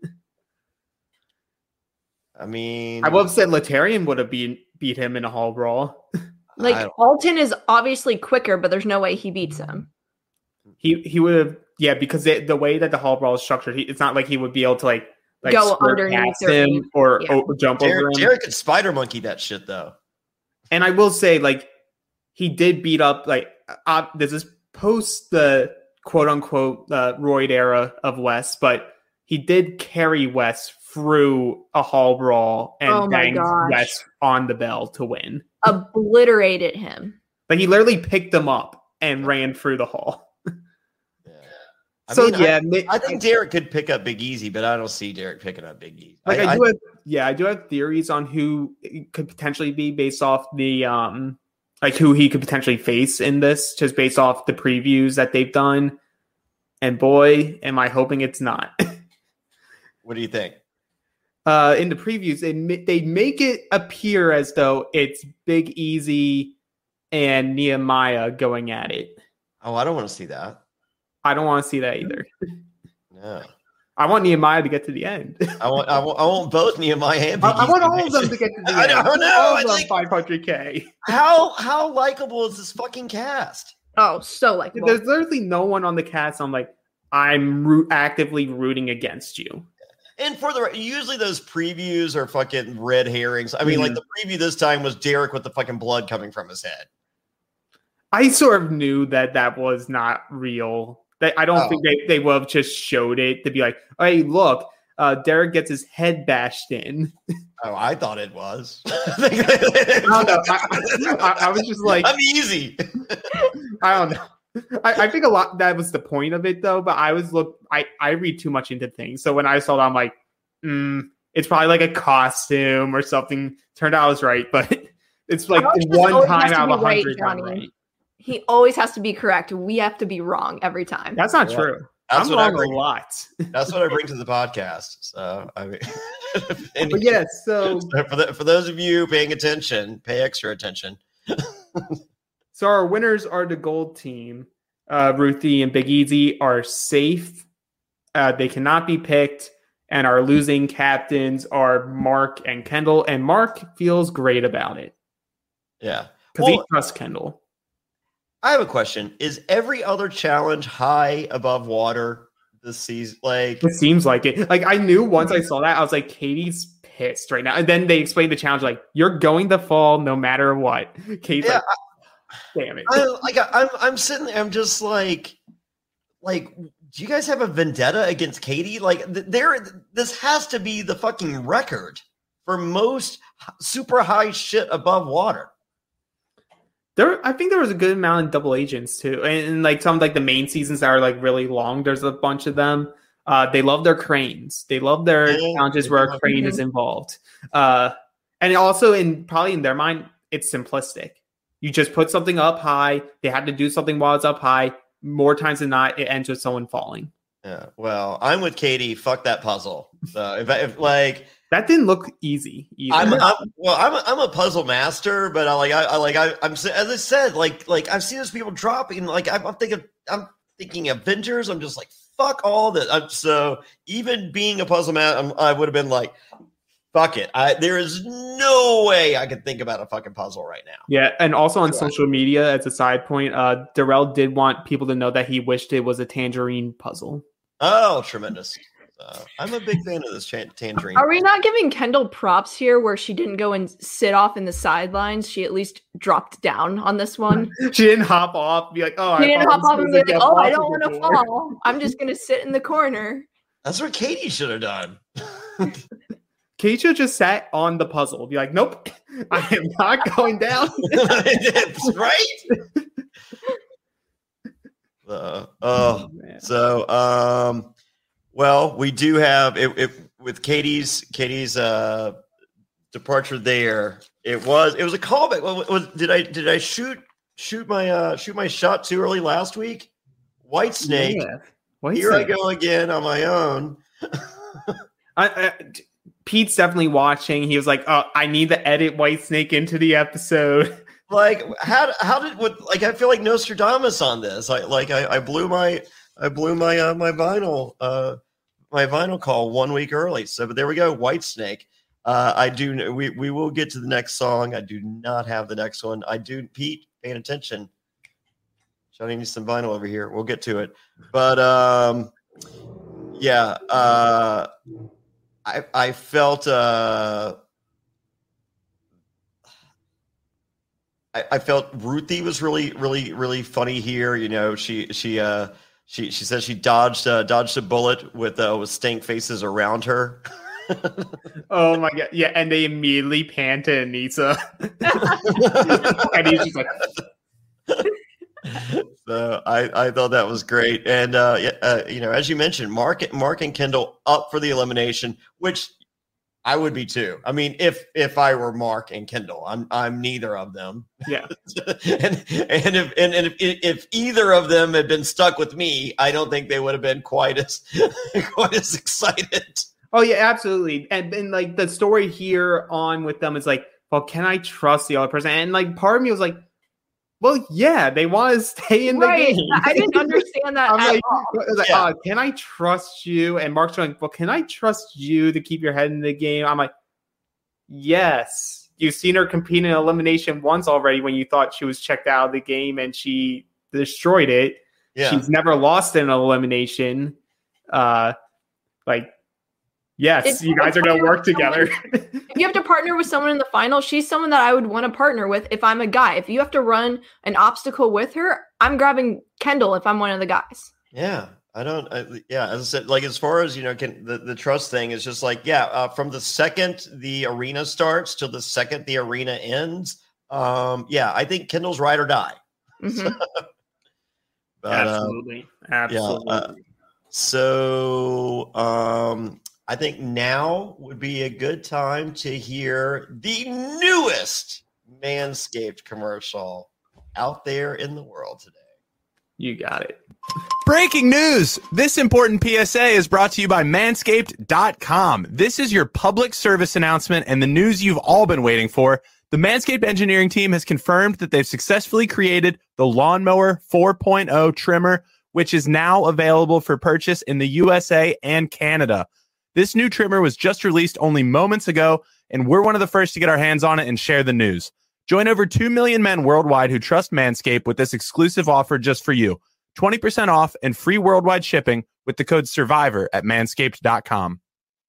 I mean, I would have said Laterrian would have beat beat him in a hall brawl. Like Alton is obviously quicker, but there's no way he beats him. He he would have yeah because it, the way that the hall brawl is structured, he, it's not like he would be able to like like go squirt underneath past or, him or, yeah. or jump Derek, over him. Derek could spider monkey that shit though. And I will say, like, he did beat up like uh, this is post the quote unquote uh, Royd era of Wes, but he did carry Wes through a hall brawl and Oh my banged gosh. Wes on the bell to win. Obliterated him. Like he literally picked him up and ran through the hall. Yeah. I So mean, yeah, I, I think Derek could pick up Big Easy, but I don't see Derek picking up Big Easy. like I, I, do I- have yeah, I do have theories on who it could potentially be based off the um like who he could potentially face in this, just based off the previews that they've done. And boy, am I hoping it's not. what do you think? Uh, in the previews, they ma- they make it appear as though it's Big Easy and Nehemiah going at it. Oh, I don't want to see that. I don't want to see that either. No, I want Nehemiah to get to the end. I want I want, I want both Nehemiah and I, Big I Easy want to all make of them it. to get to the I end. don't know. All I of them think- five hundred K. How how likable is this fucking cast? Oh, so likable. There's literally no one on the cast I'm like, I'm root- actively rooting against you. And for the usually those previews are fucking red herrings. I mean, mm-hmm. like the preview this time was Derek with the fucking blood coming from his head. I sort of knew that that was not real. That I don't oh. think they, they would have just showed it to be like, hey, look, uh, Derek gets his head bashed in. Oh, I thought it was. I don't know. I, I, I was just like, I'm easy. I don't know. I, I think a lot that was the point of it, though. But I was look, I, I read too much into things. So when I saw that, I'm like, mm, it's probably like a costume or something. Turned out I was right, but it's like one time out of a hundred. Right, right. He always has to be correct. We have to be wrong every time. That's not yeah. true. That's I'm what wrong I bring, a lot. That's what I bring to the podcast. So I mean, and, but yes. So, so for the, for those of you paying attention, pay extra attention. So our winners are the gold team. Uh, Ruthie and Big Easy are safe. Uh, they cannot be picked. And our losing captains are Mark and Kendall. And Mark feels great about it. Yeah. Because well, he trusts Kendall. I have a question. Is every other challenge high above water this season? Like, it seems like it. Like, I knew once I saw that, I was like, Katie's pissed right now. And then they explained the challenge, like, you're going to fall no matter what. Katie's yeah, like, I, damn it. I, like, I'm, I'm sitting there, I'm just like, like, do you guys have a vendetta against Katie? Like, there, this has to be the fucking record for most super high shit above water. There, I think there was a good amount of double agents too, and, and like some like the main seasons that are like really long. There's a bunch of them. Uh, they love their cranes. They love their yeah, challenges where a crane is involved. Uh, and also in probably in their mind, it's simplistic. You just put something up high. They have to do something while it's up high. More times than not, it ends with someone falling. Yeah. Well, I'm with Katie. Fuck that puzzle. So if, I, if like. That didn't look easy either. I'm, I'm well. I'm a, I'm a puzzle master, but I like I, I like I, I'm as I said, like like I've seen those people dropping. Like I'm, I'm thinking I'm thinking Avengers. I'm just like fuck all this. I'm, so even being a puzzle master, I would have been like, fuck it. I there is no way I could think about a fucking puzzle right now. Yeah, and also on social media, as a side point, uh, Darrell did want people to know that he wished it was a tangerine puzzle. Oh, tremendous. Uh, I'm a big fan of this ch- tangerine. Are we not giving Kendall props here where she didn't go and sit off in the sidelines? She at least dropped down on this one. She didn't hop off, be like, oh, she I didn't hop off and be like, oh, I don't want to fall. I'm just going to sit in the corner. That's what Katie should have done. Katie should have just sat on the puzzle. Be like, nope, I am not going down. That's right. Uh, oh, oh so, um, well, we do have it, it with Katie's Katie's uh, departure there. It was it was a callback. Was, was, did I did I shoot shoot my uh, shoot my shot too early last week? White Snake. Yeah. White Here Snake. I go again on my own. I, I, Pete's definitely watching. He was like, "Oh, I need to edit White Snake into the episode." Like how how did what like I feel like Nostradamus on this. I like I, I blew my I blew my uh, my vinyl. Uh, my vinyl call one week early. So, but there we go. White Snake. Uh, I do. We, we will get to the next song. I do not have the next one. I do. Pete, paying attention. Johnny needs some vinyl over here. We'll get to it. But, um, yeah, uh, I, I felt, uh, I, I felt Ruthie was really, really, really funny here. You know, she, she, uh, She she says she dodged uh, dodged a bullet with uh, with stank faces around her. Oh my god! Yeah, and they immediately pan to Anissa, and he's just like. So I, I thought that was great, and uh, uh, you know, as you mentioned, Mark Mark and Kendall up for the elimination, which I would be too. I mean, if if I were Mark and Kendall, I'm I'm neither of them. Yeah. and and if and, and if if either of them had been stuck with me, I don't think they would have been quite as quite as excited. Oh yeah, absolutely. And and like the story here on with them is like, well, can I trust the other person? And like part of me was like, well, yeah, they want to stay in the right. game. I didn't understand that I'm at like, all. I was like, Yeah. oh, can I trust you? And Mark's going, well, can I trust you to keep your head in the game? I'm like, yes. You've seen her compete in elimination once already when you thought she was checked out of the game and she destroyed it. Yeah. She's never lost in an elimination. Uh, like, Yes, If you guys are going to work together. If you have to partner with someone in the final, she's someone that I would want to partner with if I'm a guy. If you have to run an obstacle with her, I'm grabbing Kendall if I'm one of the guys. Yeah, I don't. I, yeah, as I said, like as far as you know, can, the the trust thing is just like yeah, uh, from the second the arena starts till the second the arena ends. Um, yeah, I think Kendall's ride or die. Mm-hmm. but, Absolutely, uh, absolutely. Yeah, uh, so um, I think now would be a good time to hear the newest Manscaped commercial out there in the world today. You got it. Breaking news! This important P S A is brought to you by manscaped dot com. This is your public service announcement and the news you've all been waiting for. The Manscaped engineering team has confirmed that they've successfully created the Lawnmower four point oh trimmer, which is now available for purchase in the U S A and Canada. This new trimmer was just released only moments ago, and we're one of the first to get our hands on it and share the news. Join over two million men worldwide who trust Manscaped with this exclusive offer just for you. twenty percent off and free worldwide shipping with the code SURVIVOR at manscaped dot com.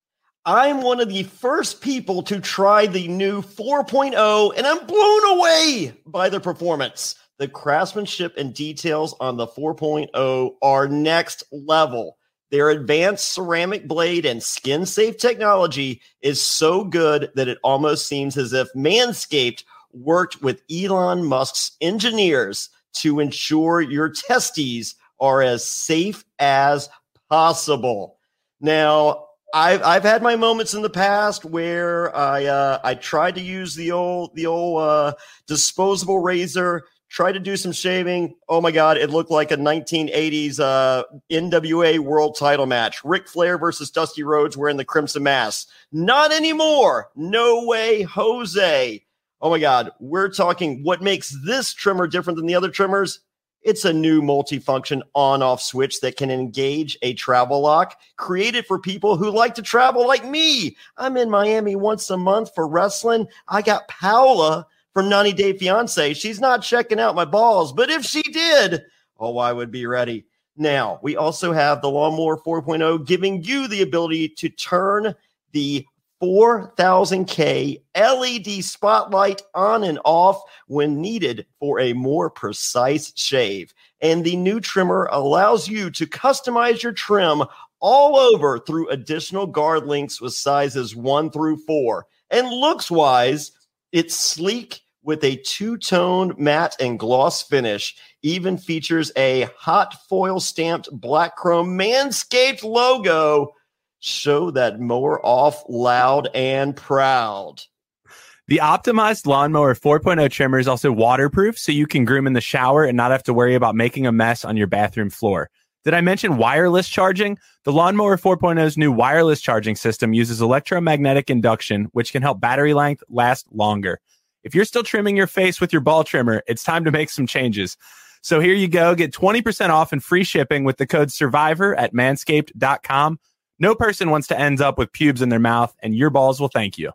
I'm one of the first people to try the new four point oh, and I'm blown away by the performance. The craftsmanship and details on the four point oh are next level. Their advanced ceramic blade and skin-safe technology is so good that it almost seems as if Manscaped worked with Elon Musk's engineers to ensure your testes are as safe as possible. Now, I've I've had my moments in the past where I uh, I tried to use the old the old uh, disposable razor, tried to do some shaving. Oh my God, it looked like a nineteen eighties uh, N W A World Title match: Ric Flair versus Dusty Rhodes wearing the Crimson Mask. Not anymore. No way, Jose. Oh my God, we're talking. What makes this trimmer different than the other trimmers? It's a new multifunction on-off switch that can engage a travel lock, created for people who like to travel like me. I'm in Miami once a month for wrestling. I got Paola from ninety day fiance. She's not checking out my balls, but if she did, oh, I would be ready. Now, we also have the Lawnmower four point oh giving you the ability to turn the four thousand K L E D spotlight on and off when needed for a more precise shave. And the new trimmer allows you to customize your trim all over through additional guard links with sizes one through four. And looks-wise, it's sleek with a two-tone matte and gloss finish. Even features a hot foil stamped black chrome Manscaped logo. Show that mower off loud and proud. The optimized Lawnmower four point oh trimmer is also waterproof, so you can groom in the shower and not have to worry about making a mess on your bathroom floor. Did I mention wireless charging? The Lawnmower four point oh's new wireless charging system uses electromagnetic induction, which can help battery length last longer. If you're still trimming your face with your ball trimmer, it's time to make some changes. So here you go. Get twenty percent off and free shipping with the code SURVIVOR at manscaped dot com. No person wants to end up with pubes in their mouth, and your balls will thank you.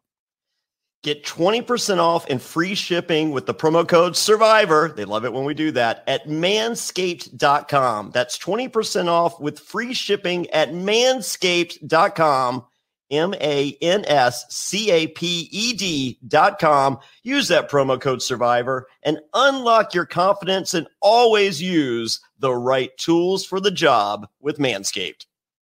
Get twenty percent off and free shipping with the promo code SURVIVOR. They love it when we do that at manscaped dot com. That's twenty percent off with free shipping at manscaped dot com. M A N S C A P E D dot com. Use that promo code SURVIVOR and unlock your confidence and always use the right tools for the job with Manscaped.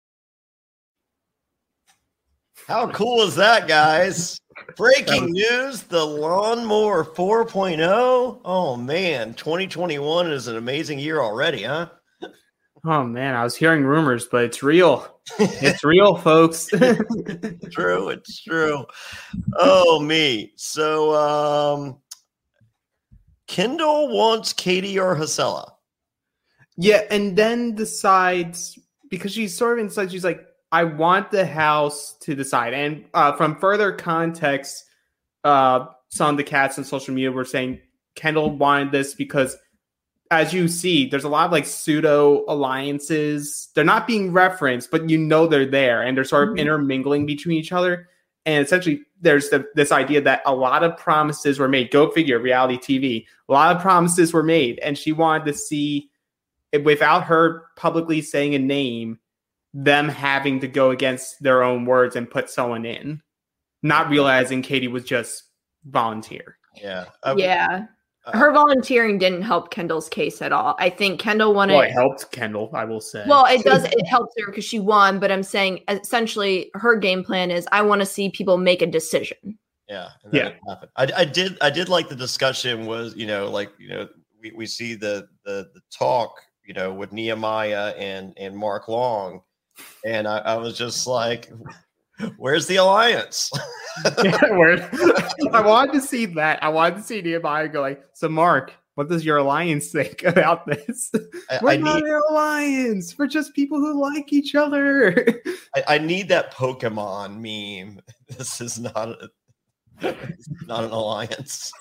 How cool is that, guys? Breaking news, the Lawnmower four point oh. Oh, man, twenty twenty-one is an amazing year already, huh? Oh, man, I was hearing rumors, but it's real. It's real, folks. True, it's true. Oh, me. So, um, Kendall wants Katie or Hasela. Yeah, and then decides, because she's sort of inside, she's like, I want the house to decide. And uh, from further context, uh, some of the cats on social media were saying Kendall wanted this because, as you see, there's a lot of like pseudo alliances. They're not being referenced, but you know they're there, and they're sort of mm-hmm. intermingling between each other. And essentially, there's the, this idea that a lot of promises were made. Go figure, reality T V. A lot of promises were made, and she wanted to see, without her publicly saying a name, them having to go against their own words and put someone in, not realizing Katie was just volunteer. Yeah. I, yeah. Uh, Her volunteering didn't help Kendall's case at all. I think Kendall wanted. Well, it helped Kendall, I will say. Well, it does. It helps her because she won. But I'm saying essentially her game plan is I want to see people make a decision. Yeah. And Yeah. it happened. I, I did. I did like the discussion was, you know, like, you know, we, we see the, the, the talk, you know, with Nehemiah and, and Mark Long. And I, I was just like, where's the alliance? Yeah, where, I wanted to see that. I wanted to see Nehemiah go like, so Mark, what does your alliance think about this? I, We're I not need, an alliance. We're just people who like each other. I, I need that Pokemon meme. This is not a, this is not an alliance.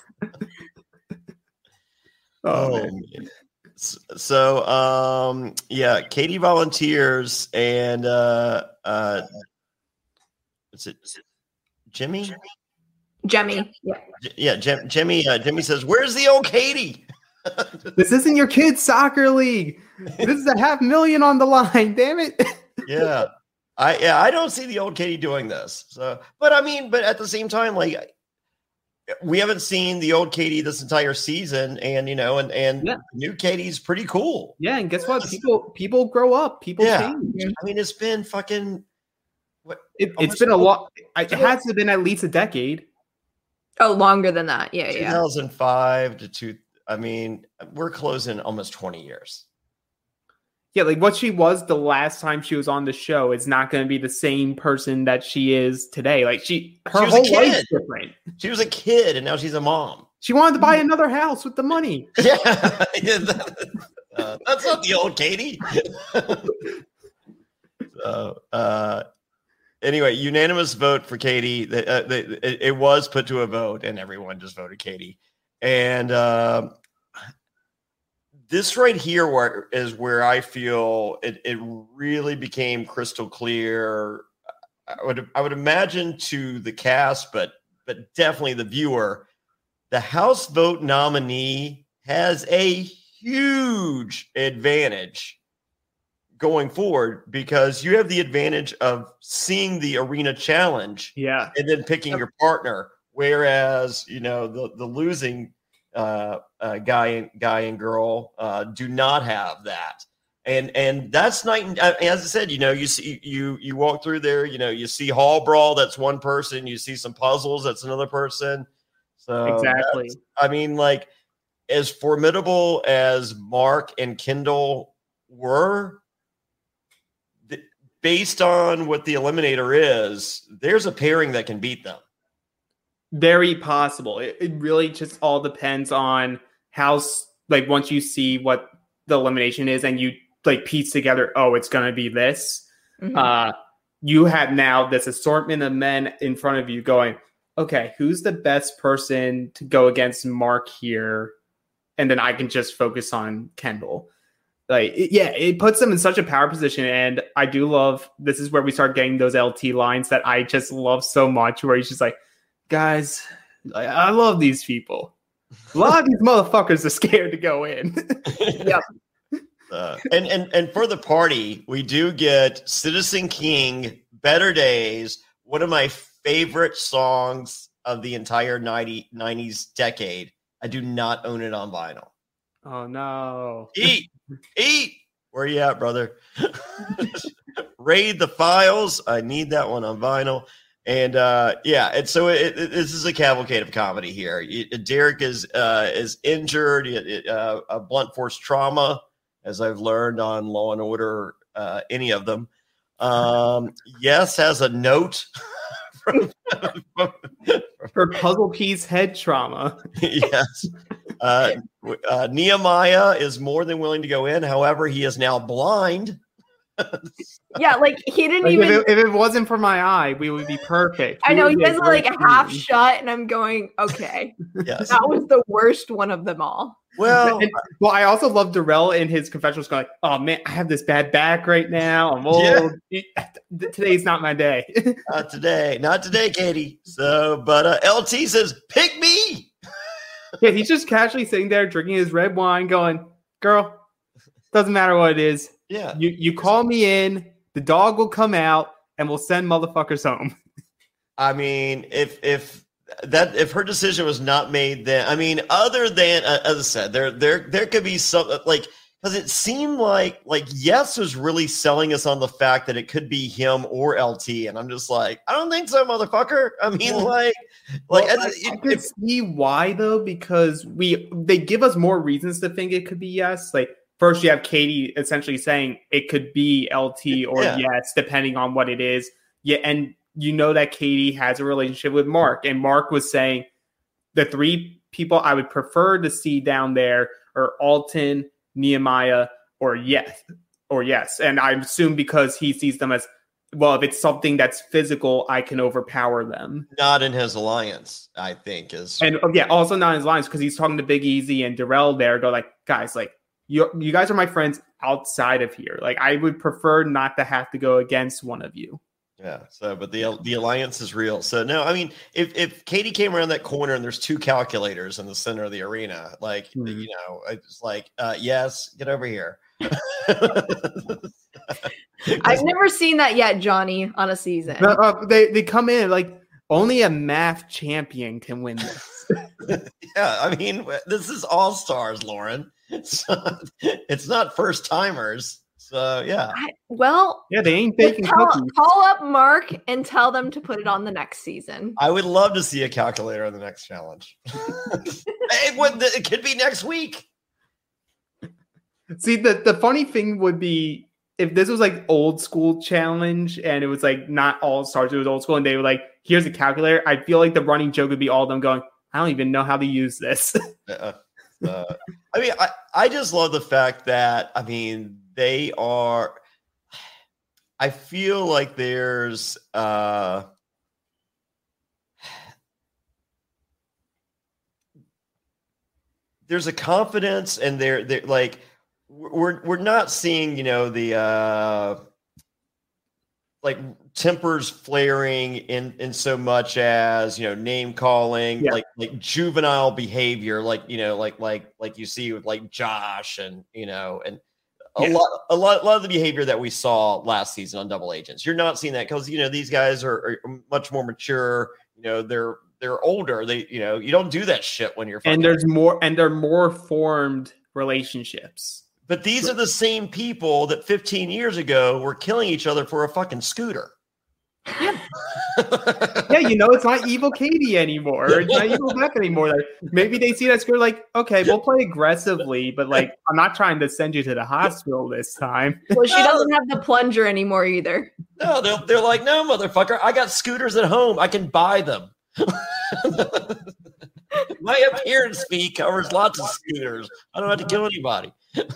Oh, Oh, man. man. So, um, yeah, Katie volunteers, and uh, uh, is it Jimmy? Jemmy. Yeah. J- yeah, Jim, Jimmy. Uh, Jimmy says, "Where's the old Katie?" This isn't your kids' soccer league. This is a half million on the line. Damn it. Yeah, I yeah, I don't see the old Katie doing this. So, but I mean, but at the same time, like, we haven't seen the old Katie this entire season, and you know, and and Yeah. new Katie's pretty cool. Yeah, and guess what? People people grow up. People Yeah. change. I mean, it's been fucking. What It, it's almost been a a- lot. It has been at least a decade. Oh, longer than that. Yeah, yeah. two thousand five to two. I mean, we're closing almost twenty years. Yeah, like what she was the last time she was on the show is not going to be the same person that she is today. Like she, her She was a whole kid. life's different. She was a kid, and now she's a mom. She wanted to buy another house with the money. Yeah, Yeah, that- uh, that's not the old Katie. So, uh, anyway, unanimous vote for Katie. The- uh, the- it, it was put to a vote, and everyone just voted Katie. And uh, this right here where, is where I feel it, it really became crystal clear. I would I would imagine to the cast, but but definitely the viewer. The House vote nominee has a huge advantage going forward because you have the advantage of seeing the arena challenge Yeah. and then picking your partner. Whereas, you know, the, the losing uh, uh, guy and guy and girl uh, do not have that. And and that's night and uh, as I said, you know, you see you you walk through there, you know, you see Hall Brawl, that's one person, you see some puzzles, that's another person. So Exactly. that's- I mean, like, as formidable as Mark and Kendall were, th- based on what the Eliminator is, there's a pairing that can beat them. Very possible. It, it really just all depends on how, s- like, once you see what the elimination is and you like piece together, oh, it's going to be this. Mhm. Uh, you have now this assortment of men in front of you going, okay, who's the best person to go against Mark here? And then I can just focus on Kendall. Like, it- yeah, it puts them in such a power position. And I do love, this is where we start getting those L T lines that I just love so much, where he's just like, guys, I, I love these people. A lot of these motherfuckers are scared to go in. Yep. Uh, and and and for the party, we do get Citizen King, Better Days, one of my favorite songs of the entire ninety, nineties decade. I do not own it on vinyl. Oh, no. Eat, eat. Where you at, brother? Raid the files. I need that one on vinyl. And uh, yeah, and so it, it, this is a cavalcade of comedy here. It, Derek is uh, is injured, it, it, uh, a blunt force trauma, as I've learned on Law and Order, uh, any of them. Um, yes, has a note from, from, For puzzle piece head trauma. yes. Uh, uh, Nehemiah is more than willing to go in. However, he is now blind. Yeah, like he didn't Like, even. if, it, if it wasn't for my eye, we would be perfect. I We know would you be a guys are like great half team. shut, and I'm going, okay. Yes. That was the worst one of them all. Well, And- well, I also love Darrell in his confessionals going, oh man, I have this bad back right now. I'm old. Today's not my day. not today. Not today, Katie. So, but uh, L T says, pick me. Yeah, he's just casually sitting there drinking his red wine going, girl, doesn't matter what it is. Yeah. You you call me in The dog will come out and we'll send motherfuckers home. I mean, if if that if her decision was not made, then I mean, other than uh, as I said, there there there could be some like because it seemed like like Yes was really selling us on the fact that it could be him or L T, and I'm just like, I don't think so, motherfucker. I mean, well, like like well, as, I, it, I could if, see why though, because we they give us more reasons to think it could be Yes. Like first, you have Katie essentially saying it could be L T or yeah. Yes, depending on what it is. Yeah, and you know that Katie has a relationship with Mark, and Mark was saying the three people I would prefer to see down there are Alton, Nehemiah, or Yes, or Yes. And I assume because he sees them as, well, if it's something that's physical, I can overpower them. not in his alliance, I think is And oh, yeah, also not in his lines because he's talking to Big Easy and Darrell there. Go like, guys, like you, you guys are my friends outside of here. Like I would prefer not to have to go against one of you. Yeah. So, but the the alliance is real. So, no, I mean, if if Katie came around that corner and there's two calculators in the center of the arena, like mm-hmm. you know, it's like, uh, Yes, get over here. I've never seen that yet, Johnny, on a season. No, uh, they they come in like only a math champion can win this. Yeah, I mean, this is all stars, Lauren. It's not, it's not first timers. So yeah. I, well, yeah, they ain't baking tell, cookies. Call up Mark and tell them to put it on the next season. I would love to see a calculator on the next challenge. it, would, it could be next week. See, the, the funny thing would be if this was like old school challenge and it was like not all stars, it was old school, and they were like, here's a calculator. I feel like the running joke would be all of them going, I don't even know how to use this. uh, uh, I mean, I, I just love the fact that, I mean, they are, I feel like there's, uh, there's a confidence and they're, they're like, we're, we're not seeing, you know, the, uh, like tempers flaring in, in so much as, you know, name calling, yeah. like, like juvenile behavior, like, you know, like, like, like you see with like Josh and, you know, and, A yeah. lot, a lot, a lot of the behavior that we saw last season on Double Agents. You're not seeing that because you know these guys are, are much more mature. You know they're they're older. They you know you don't do that shit when you're. And there's more, and they're more formed relationships. But these are the same people that fifteen years ago were killing each other for a fucking scooter. Yeah, yeah, you know, it's not evil Katie anymore. It's not evil Beck anymore. Like, maybe they see that scooter like, okay, we'll play aggressively, but like, I'm not trying to send you to the hospital this time. Well, she doesn't have the plunger anymore either. No, they're, they're like, no, motherfucker, I got scooters at home. I can buy them. My appearance fee covers lots of scooters. I don't have to kill anybody.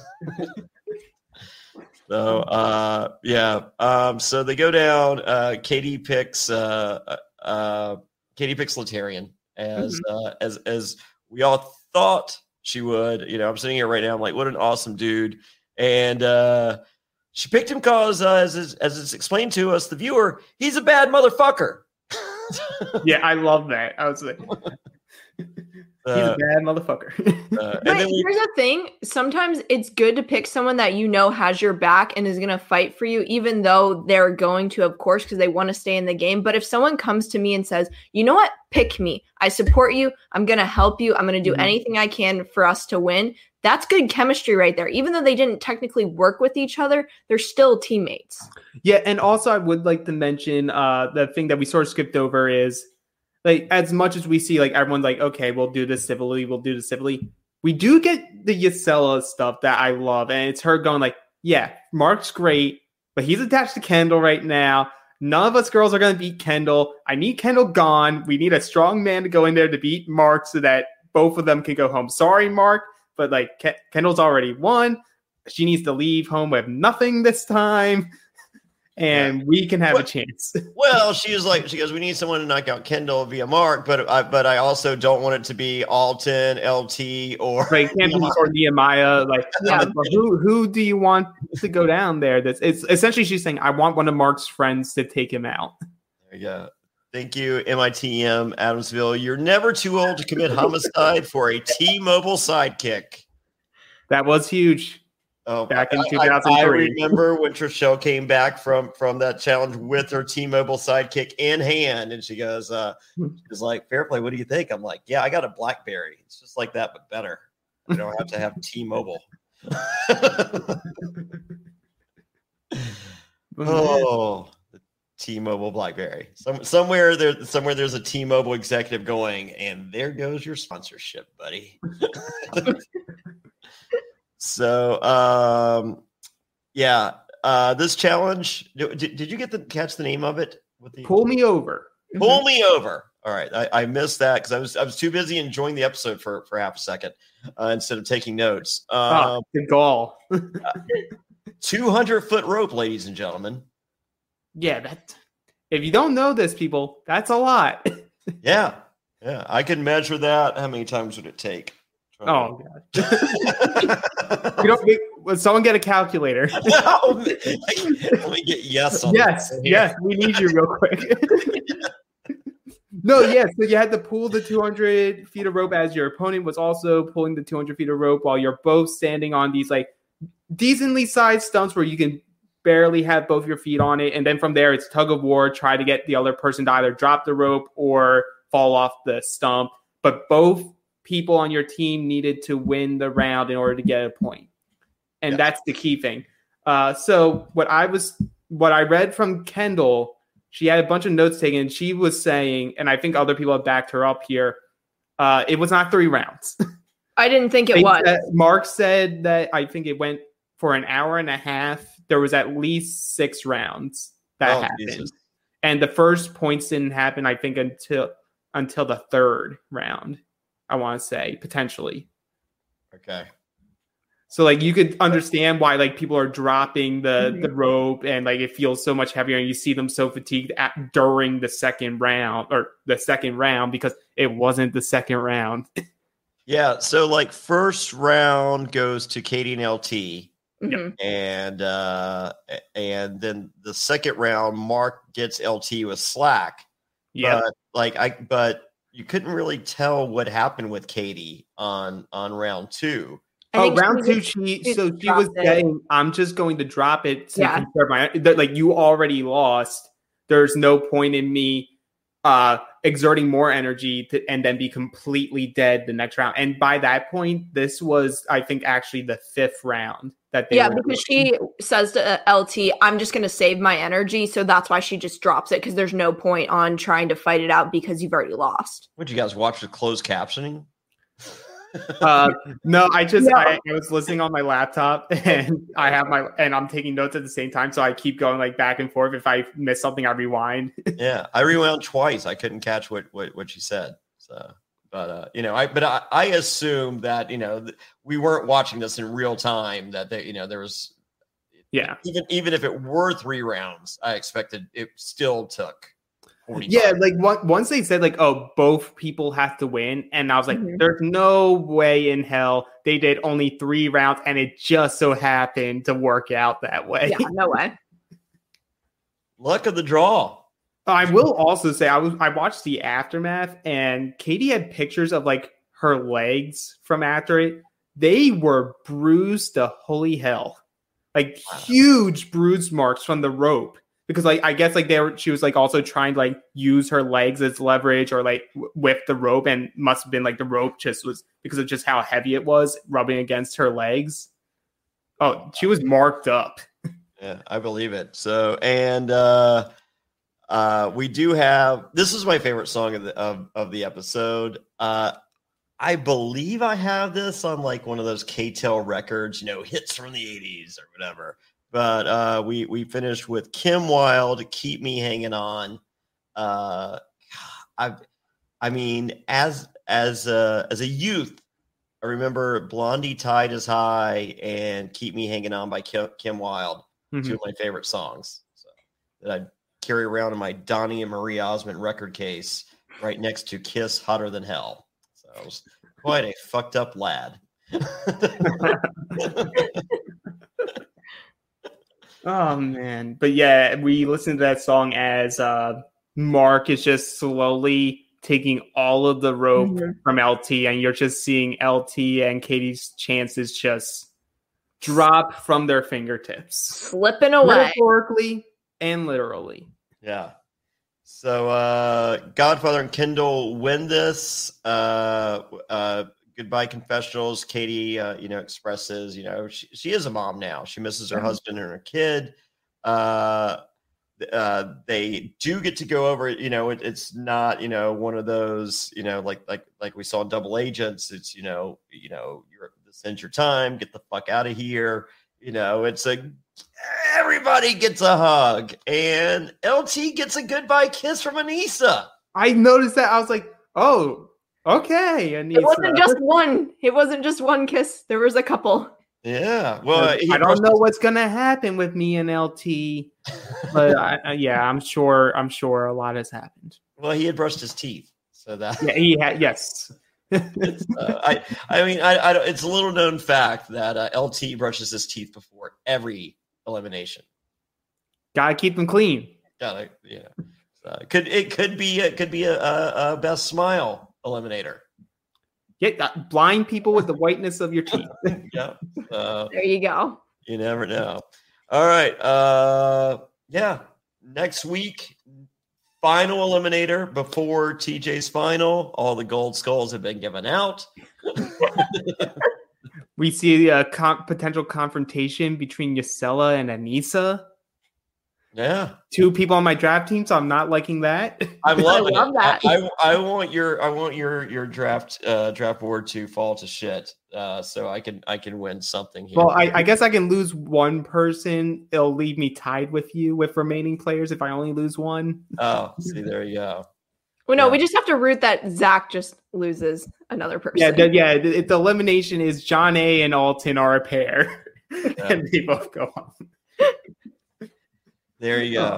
So, uh, yeah. Um, so they go down. Uh, Katie picks. Uh, uh, Katie picks Letarian as mm-hmm. uh, as as we all thought she would. You know, I'm sitting here right now. I'm like, what an awesome dude. And uh, she picked him because, uh, as as it's explained to us, the viewer, he's a bad motherfucker. Yeah, I love that. I was like. He's a bad motherfucker. uh, but we, here's the thing. Sometimes it's good to pick someone that you know has your back and is going to fight for you, even though they're going to, of course, because they want to stay in the game. But if someone comes to me and says, you know what, pick me. I support you. I'm going to help you. I'm going to do mm-hmm. anything I can for us to win. That's good chemistry right there. Even though they didn't technically work with each other, they're still teammates. Yeah, and also I would like to mention uh, the thing that we sort of skipped over is, like, as much as we see, like, everyone's like, okay, we'll do this civilly, we'll do this civilly. We do get the Ysella stuff that I love. And it's her going like, yeah, Mark's great, but he's attached to Kendall right now. None of us girls are going to beat Kendall. I need Kendall gone. We need a strong man to go in there to beat Mark so that both of them can go home. Sorry, Mark, but, like, Ke- Kendall's already won. She needs to leave home with nothing this time. And yeah. we can have well, a chance. Well, she is like, she goes, we need someone to knock out Kendall via Mark, but I, but I also don't want it to be Alton, L T, or right, Nehemiah. or Nehemiah. Like, yeah. uh, who who do you want to go down there? That's it's essentially she's saying, I want one of Mark's friends to take him out. There you go. Thank you, M I T M Adamsville. You're never too old to commit homicide for a T-Mobile sidekick. That was huge. Oh, back in I, two thousand three. I, I remember when Trishelle came back from from that challenge with her T-Mobile sidekick in hand, and she goes, uh, she was like, "Fair play. What do you think?" I'm like, "Yeah, I got a BlackBerry. It's just like that, but better. I don't have to have T-Mobile." Oh, the T-Mobile BlackBerry. Some, somewhere there, somewhere there's a T-Mobile executive going, and there goes your sponsorship, buddy. So, um, yeah, uh, this challenge. Did, did you get the catch the name of it? With the Pull Me Over. Pull Me Over. All right, I, I missed that because I was I was too busy enjoying the episode for for half a second uh, instead of taking notes. Um, Oh, the gall. two hundred foot rope, ladies and gentlemen. Yeah, that. If you don't know this, people, that's a lot. Yeah, yeah, I can measure that. How many times would it take? Oh god! You don't get, would someone get a calculator? Let me get yes. On Yes, yes, we need you real quick. No, yes. So you had to pull the two hundred feet of rope as your opponent was also pulling the two hundred feet of rope while you're both standing on these like decently sized stumps where you can barely have both your feet on it. And then from there, it's tug of war. Try to get the other person to either drop the rope or fall off the stump. But both people on your team needed to win the round in order to get a point. And yeah. That's the key thing. Uh, so what I was, what I read from Kendall, she had a bunch of notes taken, and she was saying, and I think other people have backed her up here, uh, it was not three rounds. I didn't think it was. That Mark said that I think it went for an hour and a half. There was at least six rounds that oh, happened. Jesus. And the first points didn't happen, I think, until until the third round, I want to say, potentially. Okay. So, like, you could understand why, like, people are dropping the, mm-hmm. the rope and, like, it feels so much heavier and you see them so fatigued at, during the second round or the second round because it wasn't the second round. Yeah. So, like, first round goes to Katie and L T. Mm-hmm. And uh, and then the second round, Mark gets L T with slack. Yeah. But, like, I, but you couldn't really tell what happened with Katie on, on round two. Oh, round two, she so she was it. saying, "I'm just going to drop it to yeah. conserve my like you already lost. There's no point in me uh, exerting more energy to, and then be completely dead the next round." And by that point, this was, I think, actually the fifth round that they. Yeah, were because doing. she says to L T, "I'm just going to save my energy," so that's why she just drops it because there's no point on trying to fight it out because you've already lost. Would you guys watch the closed captioning? uh no I just no. I, I was listening on my laptop and I have my and I'm taking notes at the same time, so I keep going like back and forth. If I miss something, I rewind. Yeah, I rewound twice. I couldn't catch what what, what she said. So but uh you know I but I, I assume that you know th- we weren't watching this in real time, that they, you know there was yeah even even if it were three rounds, I expected it still took forty-five. Yeah, like one, once they said like, oh, both people have to win, and I was like, mm-hmm. there's no way in hell they did only three rounds, and it just so happened to work out that way. Yeah, no way. Luck of the draw. I will also say I was I watched the aftermath, and Katie had pictures of like her legs from after it. They were bruised to holy hell, like wow. huge bruise marks from the rope. Because like I guess like they were, she was like also trying to like use her legs as leverage or like w- whip the rope, and must have been like the rope just was because of just how heavy it was rubbing against her legs. Oh, she was marked up. Yeah, I believe it. So and uh, uh, we do have, this is my favorite song of the of, of the episode. Uh, I believe I have this on like one of those K-Tel records, you know, hits from the eighties or whatever. But uh, we we finished with Kim Wilde, "Keep Me Hanging On." Uh, I, I mean, as as a, as a youth, I remember "Blondie Tide Is High" and "Keep Me Hanging On" by Kim, Kim Wilde, mm-hmm. two of my favorite songs. So, that I carry around in my Donnie and Marie Osmond record case, right next to "Kiss Hotter Than Hell." So I was quite a fucked up lad. Oh man, but yeah, we listened to that song as uh, Mark is just slowly taking all of the rope mm-hmm. from L T, and you're just seeing L T and Katie's chances just drop from their fingertips, slipping away, metaphorically and literally. Yeah. So uh, Godfather and Kendall win this. Uh, uh, goodbye confessionals. Katie, uh, you know, expresses, you know, she, she is a mom now. She misses her husband and her kid. Uh, uh, they do get to go over, you know, it, it's not, you know, one of those, you know, like, like, like we saw in Double Agents. It's, you know, you know, you're, this ends your time, get the fuck out of here. You know, it's a, everybody gets a hug, and L T gets a goodbye kiss from Anissa. I noticed that. I was like, oh, okay. Anissa. It wasn't just one. It wasn't just one kiss. There was a couple. Yeah. Well, I don't know what's gonna happen with me and L T, but I, I, yeah, I'm sure. I'm sure a lot has happened. Well, he had brushed his teeth, so that yeah, he had. Yes. it's, uh, I. I mean, I. I don't, it's a little known fact that uh, L T brushes his teeth before every elimination. Gotta keep them clean. Gotta. Yeah. So it could it could be it could be a, a, a best smile eliminator. Get uh, blind people with the whiteness of your teeth. Yeah. Uh, there you go. You never know. All right. Uh, yeah. Next week, final eliminator before T J's final. All the gold skulls have been given out. We see a con- potential confrontation between Gisela and Anissa. Yeah, two people on my draft team, so I'm not liking that. I love, I love that. I, I, I want your I want your your draft uh, draft board to fall to shit, uh, so I can I can win something here. Well, I, I guess I can lose one person. It'll leave me tied with you with remaining players if I only lose one. Oh, see, there you go. Well, no, yeah. we just have to root that Zach just loses another person. Yeah, the, yeah. The, the elimination is John A. and Alton are a pair, Yeah. and they both go home. There you go.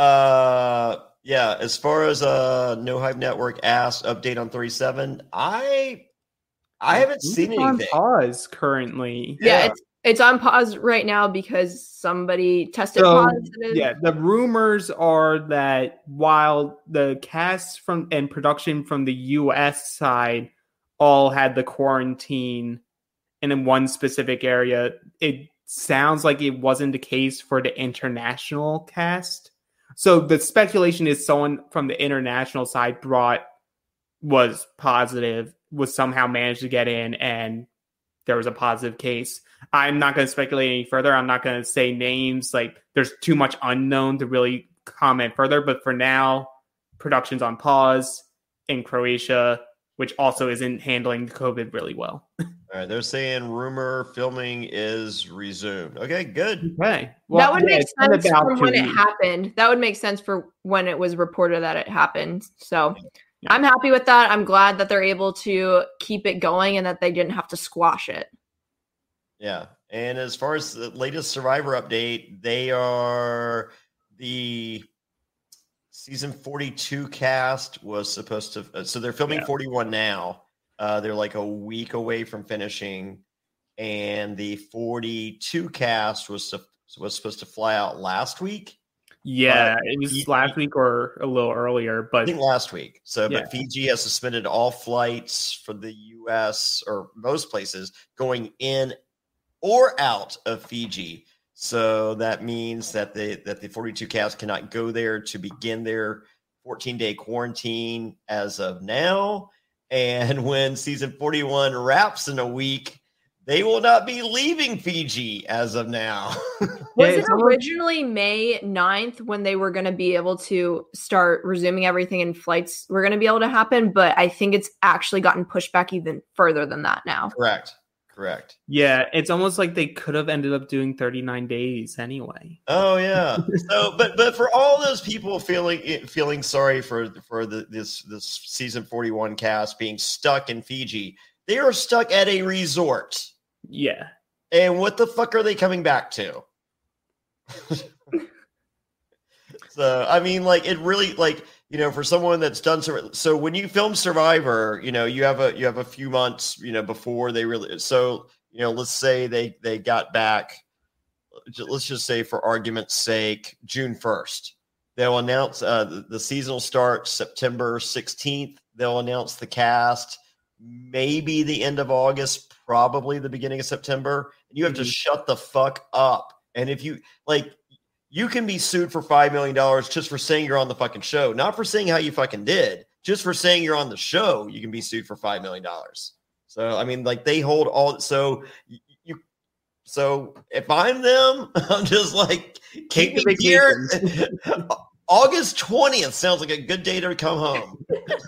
Uh, yeah, as far as uh, No Hype Network asked update on thirty-seven, I I haven't seen It's on anything. pause currently. Yeah, Yeah. it's it's on pause right now because somebody tested So, positive. yeah, the rumors are that while the cast from and production from the U S side all had the quarantine and in one specific area, it sounds like it wasn't the case for the international cast. So the speculation is someone from the international side brought was positive, was somehow managed to get in, and there was a positive case. I'm not going to speculate any further. I'm not going to say names. Like, there's too much unknown to really comment further. But for now, production's on pause in Croatia, which also isn't handling COVID really well. All right, they're saying rumor filming is resumed. Okay, good. Okay. that would yeah, make it's been sense about from two when it weeks. happened. That would make sense for when it was reported that it happened. So Yeah. I'm happy with that. I'm glad that they're able to keep it going and that they didn't have to squash it. Yeah. And as far as the latest Survivor update, they are the season forty-two cast was supposed to, uh, so they're filming Yeah. forty-one now. Uh, they're like a week away from finishing. And the forty-two cast was, su- was supposed to fly out last week. Yeah, But it was he- last week or a little earlier, I but think last week. So, Yeah. but Fiji has suspended all flights for the U S or most places going in or out of Fiji. So that means that the that the forty-two cast cannot go there to begin their fourteen day quarantine as of now. And when season forty-one wraps in a week, they will not be leaving Fiji as of now. Was Yeah, it it's almost- originally May ninth when they were going to be able to start resuming everything and flights were going to be able to happen? But I think it's actually gotten pushed back even further than that now. Correct. Correct. yeah, it's almost like they could have ended up doing thirty-nine days anyway. Oh yeah. So, but but for all those people feeling feeling sorry for for the this this season forty-one cast being stuck in Fiji, they are stuck at a resort. Yeah. And what the fuck are they coming back to? So I mean, like it really, like you know, for someone that's done so. So when you film Survivor, you know, you have a you have a few months, you know, before they really. So you know, let's say they they got back. Let's just say, for argument's sake, June first. They'll announce uh, the, the season will start September sixteenth. They'll announce the cast maybe the end of August, probably the beginning of September. You have mm-hmm. to shut the fuck up. And if you like, you can be sued for five million dollars just for saying you're on the fucking show, not for saying how you fucking did, just for saying you're on the show. You can be sued for five million dollars. So, I mean, like they hold all. So you, so if I'm them, I'm just like, keep me here. August twentieth sounds like a good day to come home.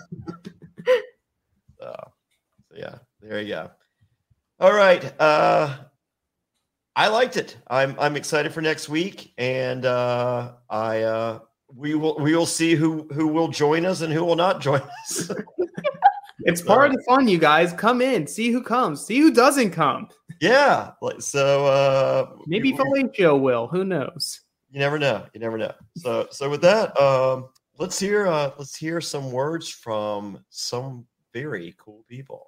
so, so yeah, there you go. All right. Uh, I liked it. I'm I'm excited for next week, and uh, I uh, we will we will see who who will join us and who will not join us. It's part of the fun, you guys. Come in, see who comes, see who doesn't come. Yeah. So uh, maybe Felicio will. Who knows? You never know. You never know. So so with that, um, let's hear uh, let's hear some words from some very cool people.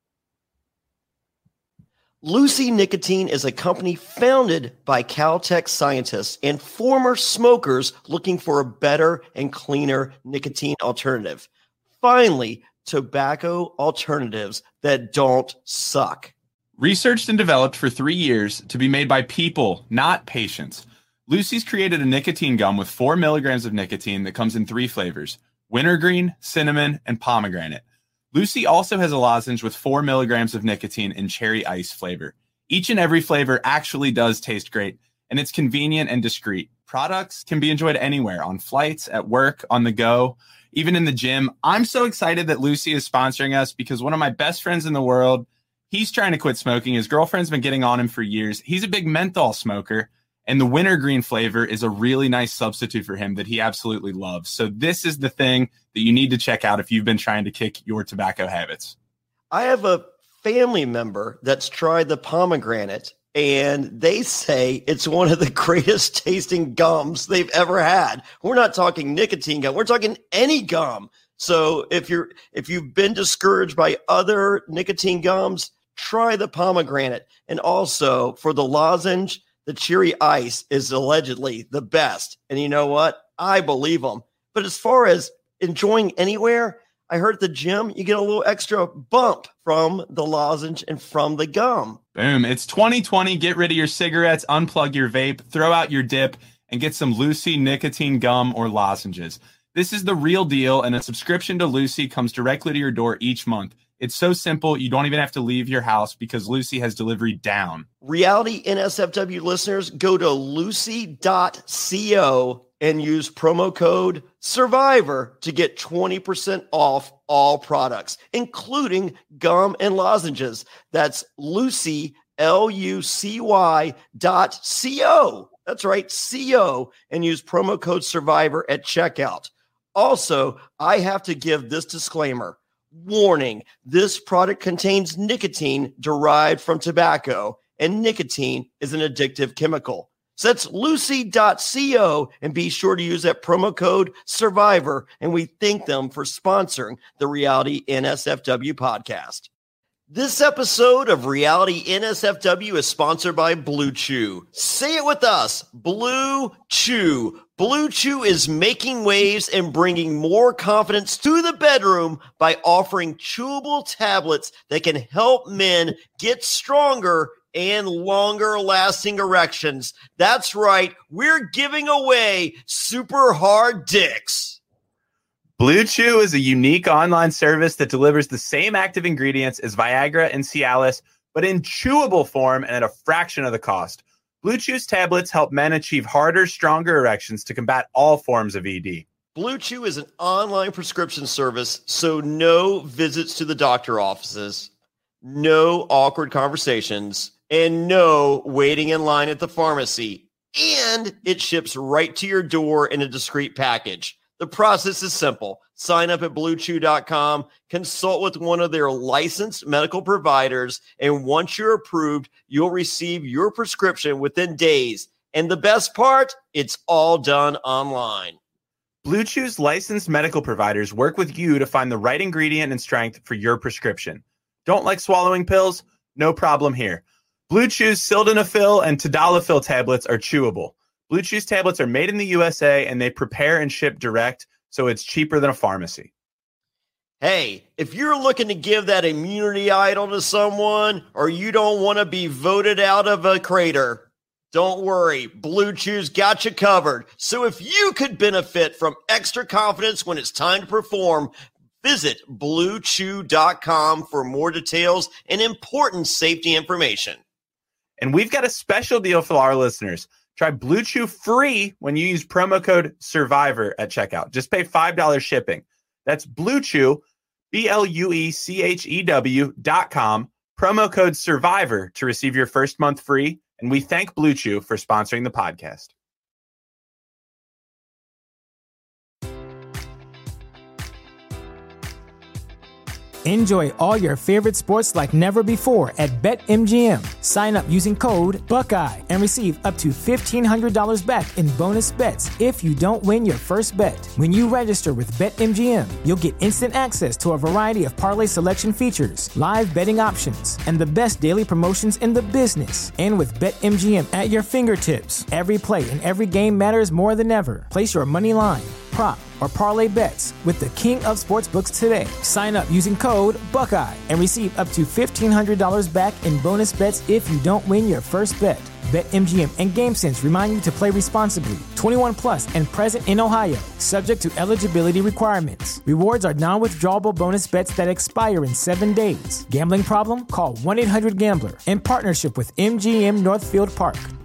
Lucy Nicotine is a company founded by Caltech scientists and former smokers looking for a better and cleaner nicotine alternative. Finally, tobacco alternatives that don't suck. Researched and developed for three years to be made by people, not patients, Lucy's created a nicotine gum with four milligrams of nicotine that comes in three flavors: wintergreen, cinnamon, and pomegranate. Lucy also has a lozenge with four milligrams of nicotine in cherry ice flavor. Each and every flavor actually does taste great, and it's convenient and discreet. Products can be enjoyed anywhere, on flights, at work, on the go, even in the gym. I'm so excited that Lucy is sponsoring us because one of my best friends in the world, he's trying to quit smoking. His girlfriend's been getting on him for years. He's a big menthol smoker, and the wintergreen flavor is a really nice substitute for him that he absolutely loves. So this is the thing that you need to check out if you've been trying to kick your tobacco habits. I have a family member that's tried the pomegranate, and they say it's one of the greatest tasting gums they've ever had. We're not talking nicotine gum. We're talking any gum. So if you're if you've been discouraged by other nicotine gums, try the pomegranate. And also for the lozenge, the cherry ice is allegedly the best. And you know what? I believe them. But as far as enjoying anywhere, I heard at the gym, you get a little extra bump from the lozenge and from the gum. Boom. It's twenty twenty. Get rid of your cigarettes, unplug your vape, throw out your dip, and get some Lucy nicotine gum or lozenges. This is the real deal, and a subscription to Lucy comes directly to your door each month. It's so simple, you don't even have to leave your house because Lucy has delivery down. Reality N S F W listeners, go to lucy dot co and use promo code SURVIVOR to get twenty percent off all products, including gum and lozenges. That's Lucy, L U C Y dot C-O. That's right, C O, and use promo code SURVIVOR at checkout. Also, I have to give this disclaimer. Warning, this product contains nicotine derived from tobacco, and nicotine is an addictive chemical. So that's lucy dot co, and be sure to use that promo code SURVIVOR, and we thank them for sponsoring the Reality N S F W podcast. This episode of Reality N S F W is sponsored by Blue Chew. Say it with us, Blue Chew. Blue Chew is making waves and bringing more confidence to the bedroom by offering chewable tablets that can help men get stronger and longer lasting erections. That's right, we're giving away super hard dicks. Blue Chew is a unique online service that delivers the same active ingredients as Viagra and Cialis, but in chewable form and at a fraction of the cost. Blue Chew's tablets help men achieve harder, stronger erections to combat all forms of E D. Blue Chew is an online prescription service, so no visits to the doctor offices, no awkward conversations, and no waiting in line at the pharmacy. And it ships right to your door in a discreet package. The process is simple. Sign up at blue chew dot com, consult with one of their licensed medical providers, and once you're approved, you'll receive your prescription within days. And the best part, it's all done online. Blue Chew's licensed medical providers work with you to find the right ingredient and strength for your prescription. Don't like swallowing pills? No problem here. Blue Chew's sildenafil and tadalafil tablets are chewable. Blue Chew's tablets are made in the U S A, and they prepare and ship direct, so it's cheaper than a pharmacy. Hey, if you're looking to give that immunity idol to someone, or you don't want to be voted out of a crater, don't worry, Blue Chew's got you covered. So if you could benefit from extra confidence when it's time to perform, visit blue chew dot com for more details and important safety information. And we've got a special deal for our listeners. Try Blue Chew free when you use promo code SURVIVOR at checkout. Just pay five dollars shipping. That's Blue Chew, B L U E C H E W dot com, promo code SURVIVOR to receive your first month free. And we thank Blue Chew for sponsoring the podcast. Enjoy all your favorite sports like never before at BetMGM. Sign up using code Buckeye and receive up to fifteen hundred dollars back in bonus bets if you don't win your first bet. When you register with BetMGM, you'll get instant access to a variety of parlay selection features, live betting options, and the best daily promotions in the business. And with BetMGM at your fingertips, every play and every game matters more than ever. Place your money line, prop, or parlay bets with the king of sportsbooks today. Sign up using code Buckeye and receive up to fifteen hundred dollars back in bonus bets if you don't win your first bet. BetMGM and GameSense remind you to play responsibly. twenty-one plus and present in Ohio, subject to eligibility requirements. Rewards are non-withdrawable bonus bets that expire in seven days. Gambling problem? Call one eight hundred gambler in partnership with M G M Northfield Park.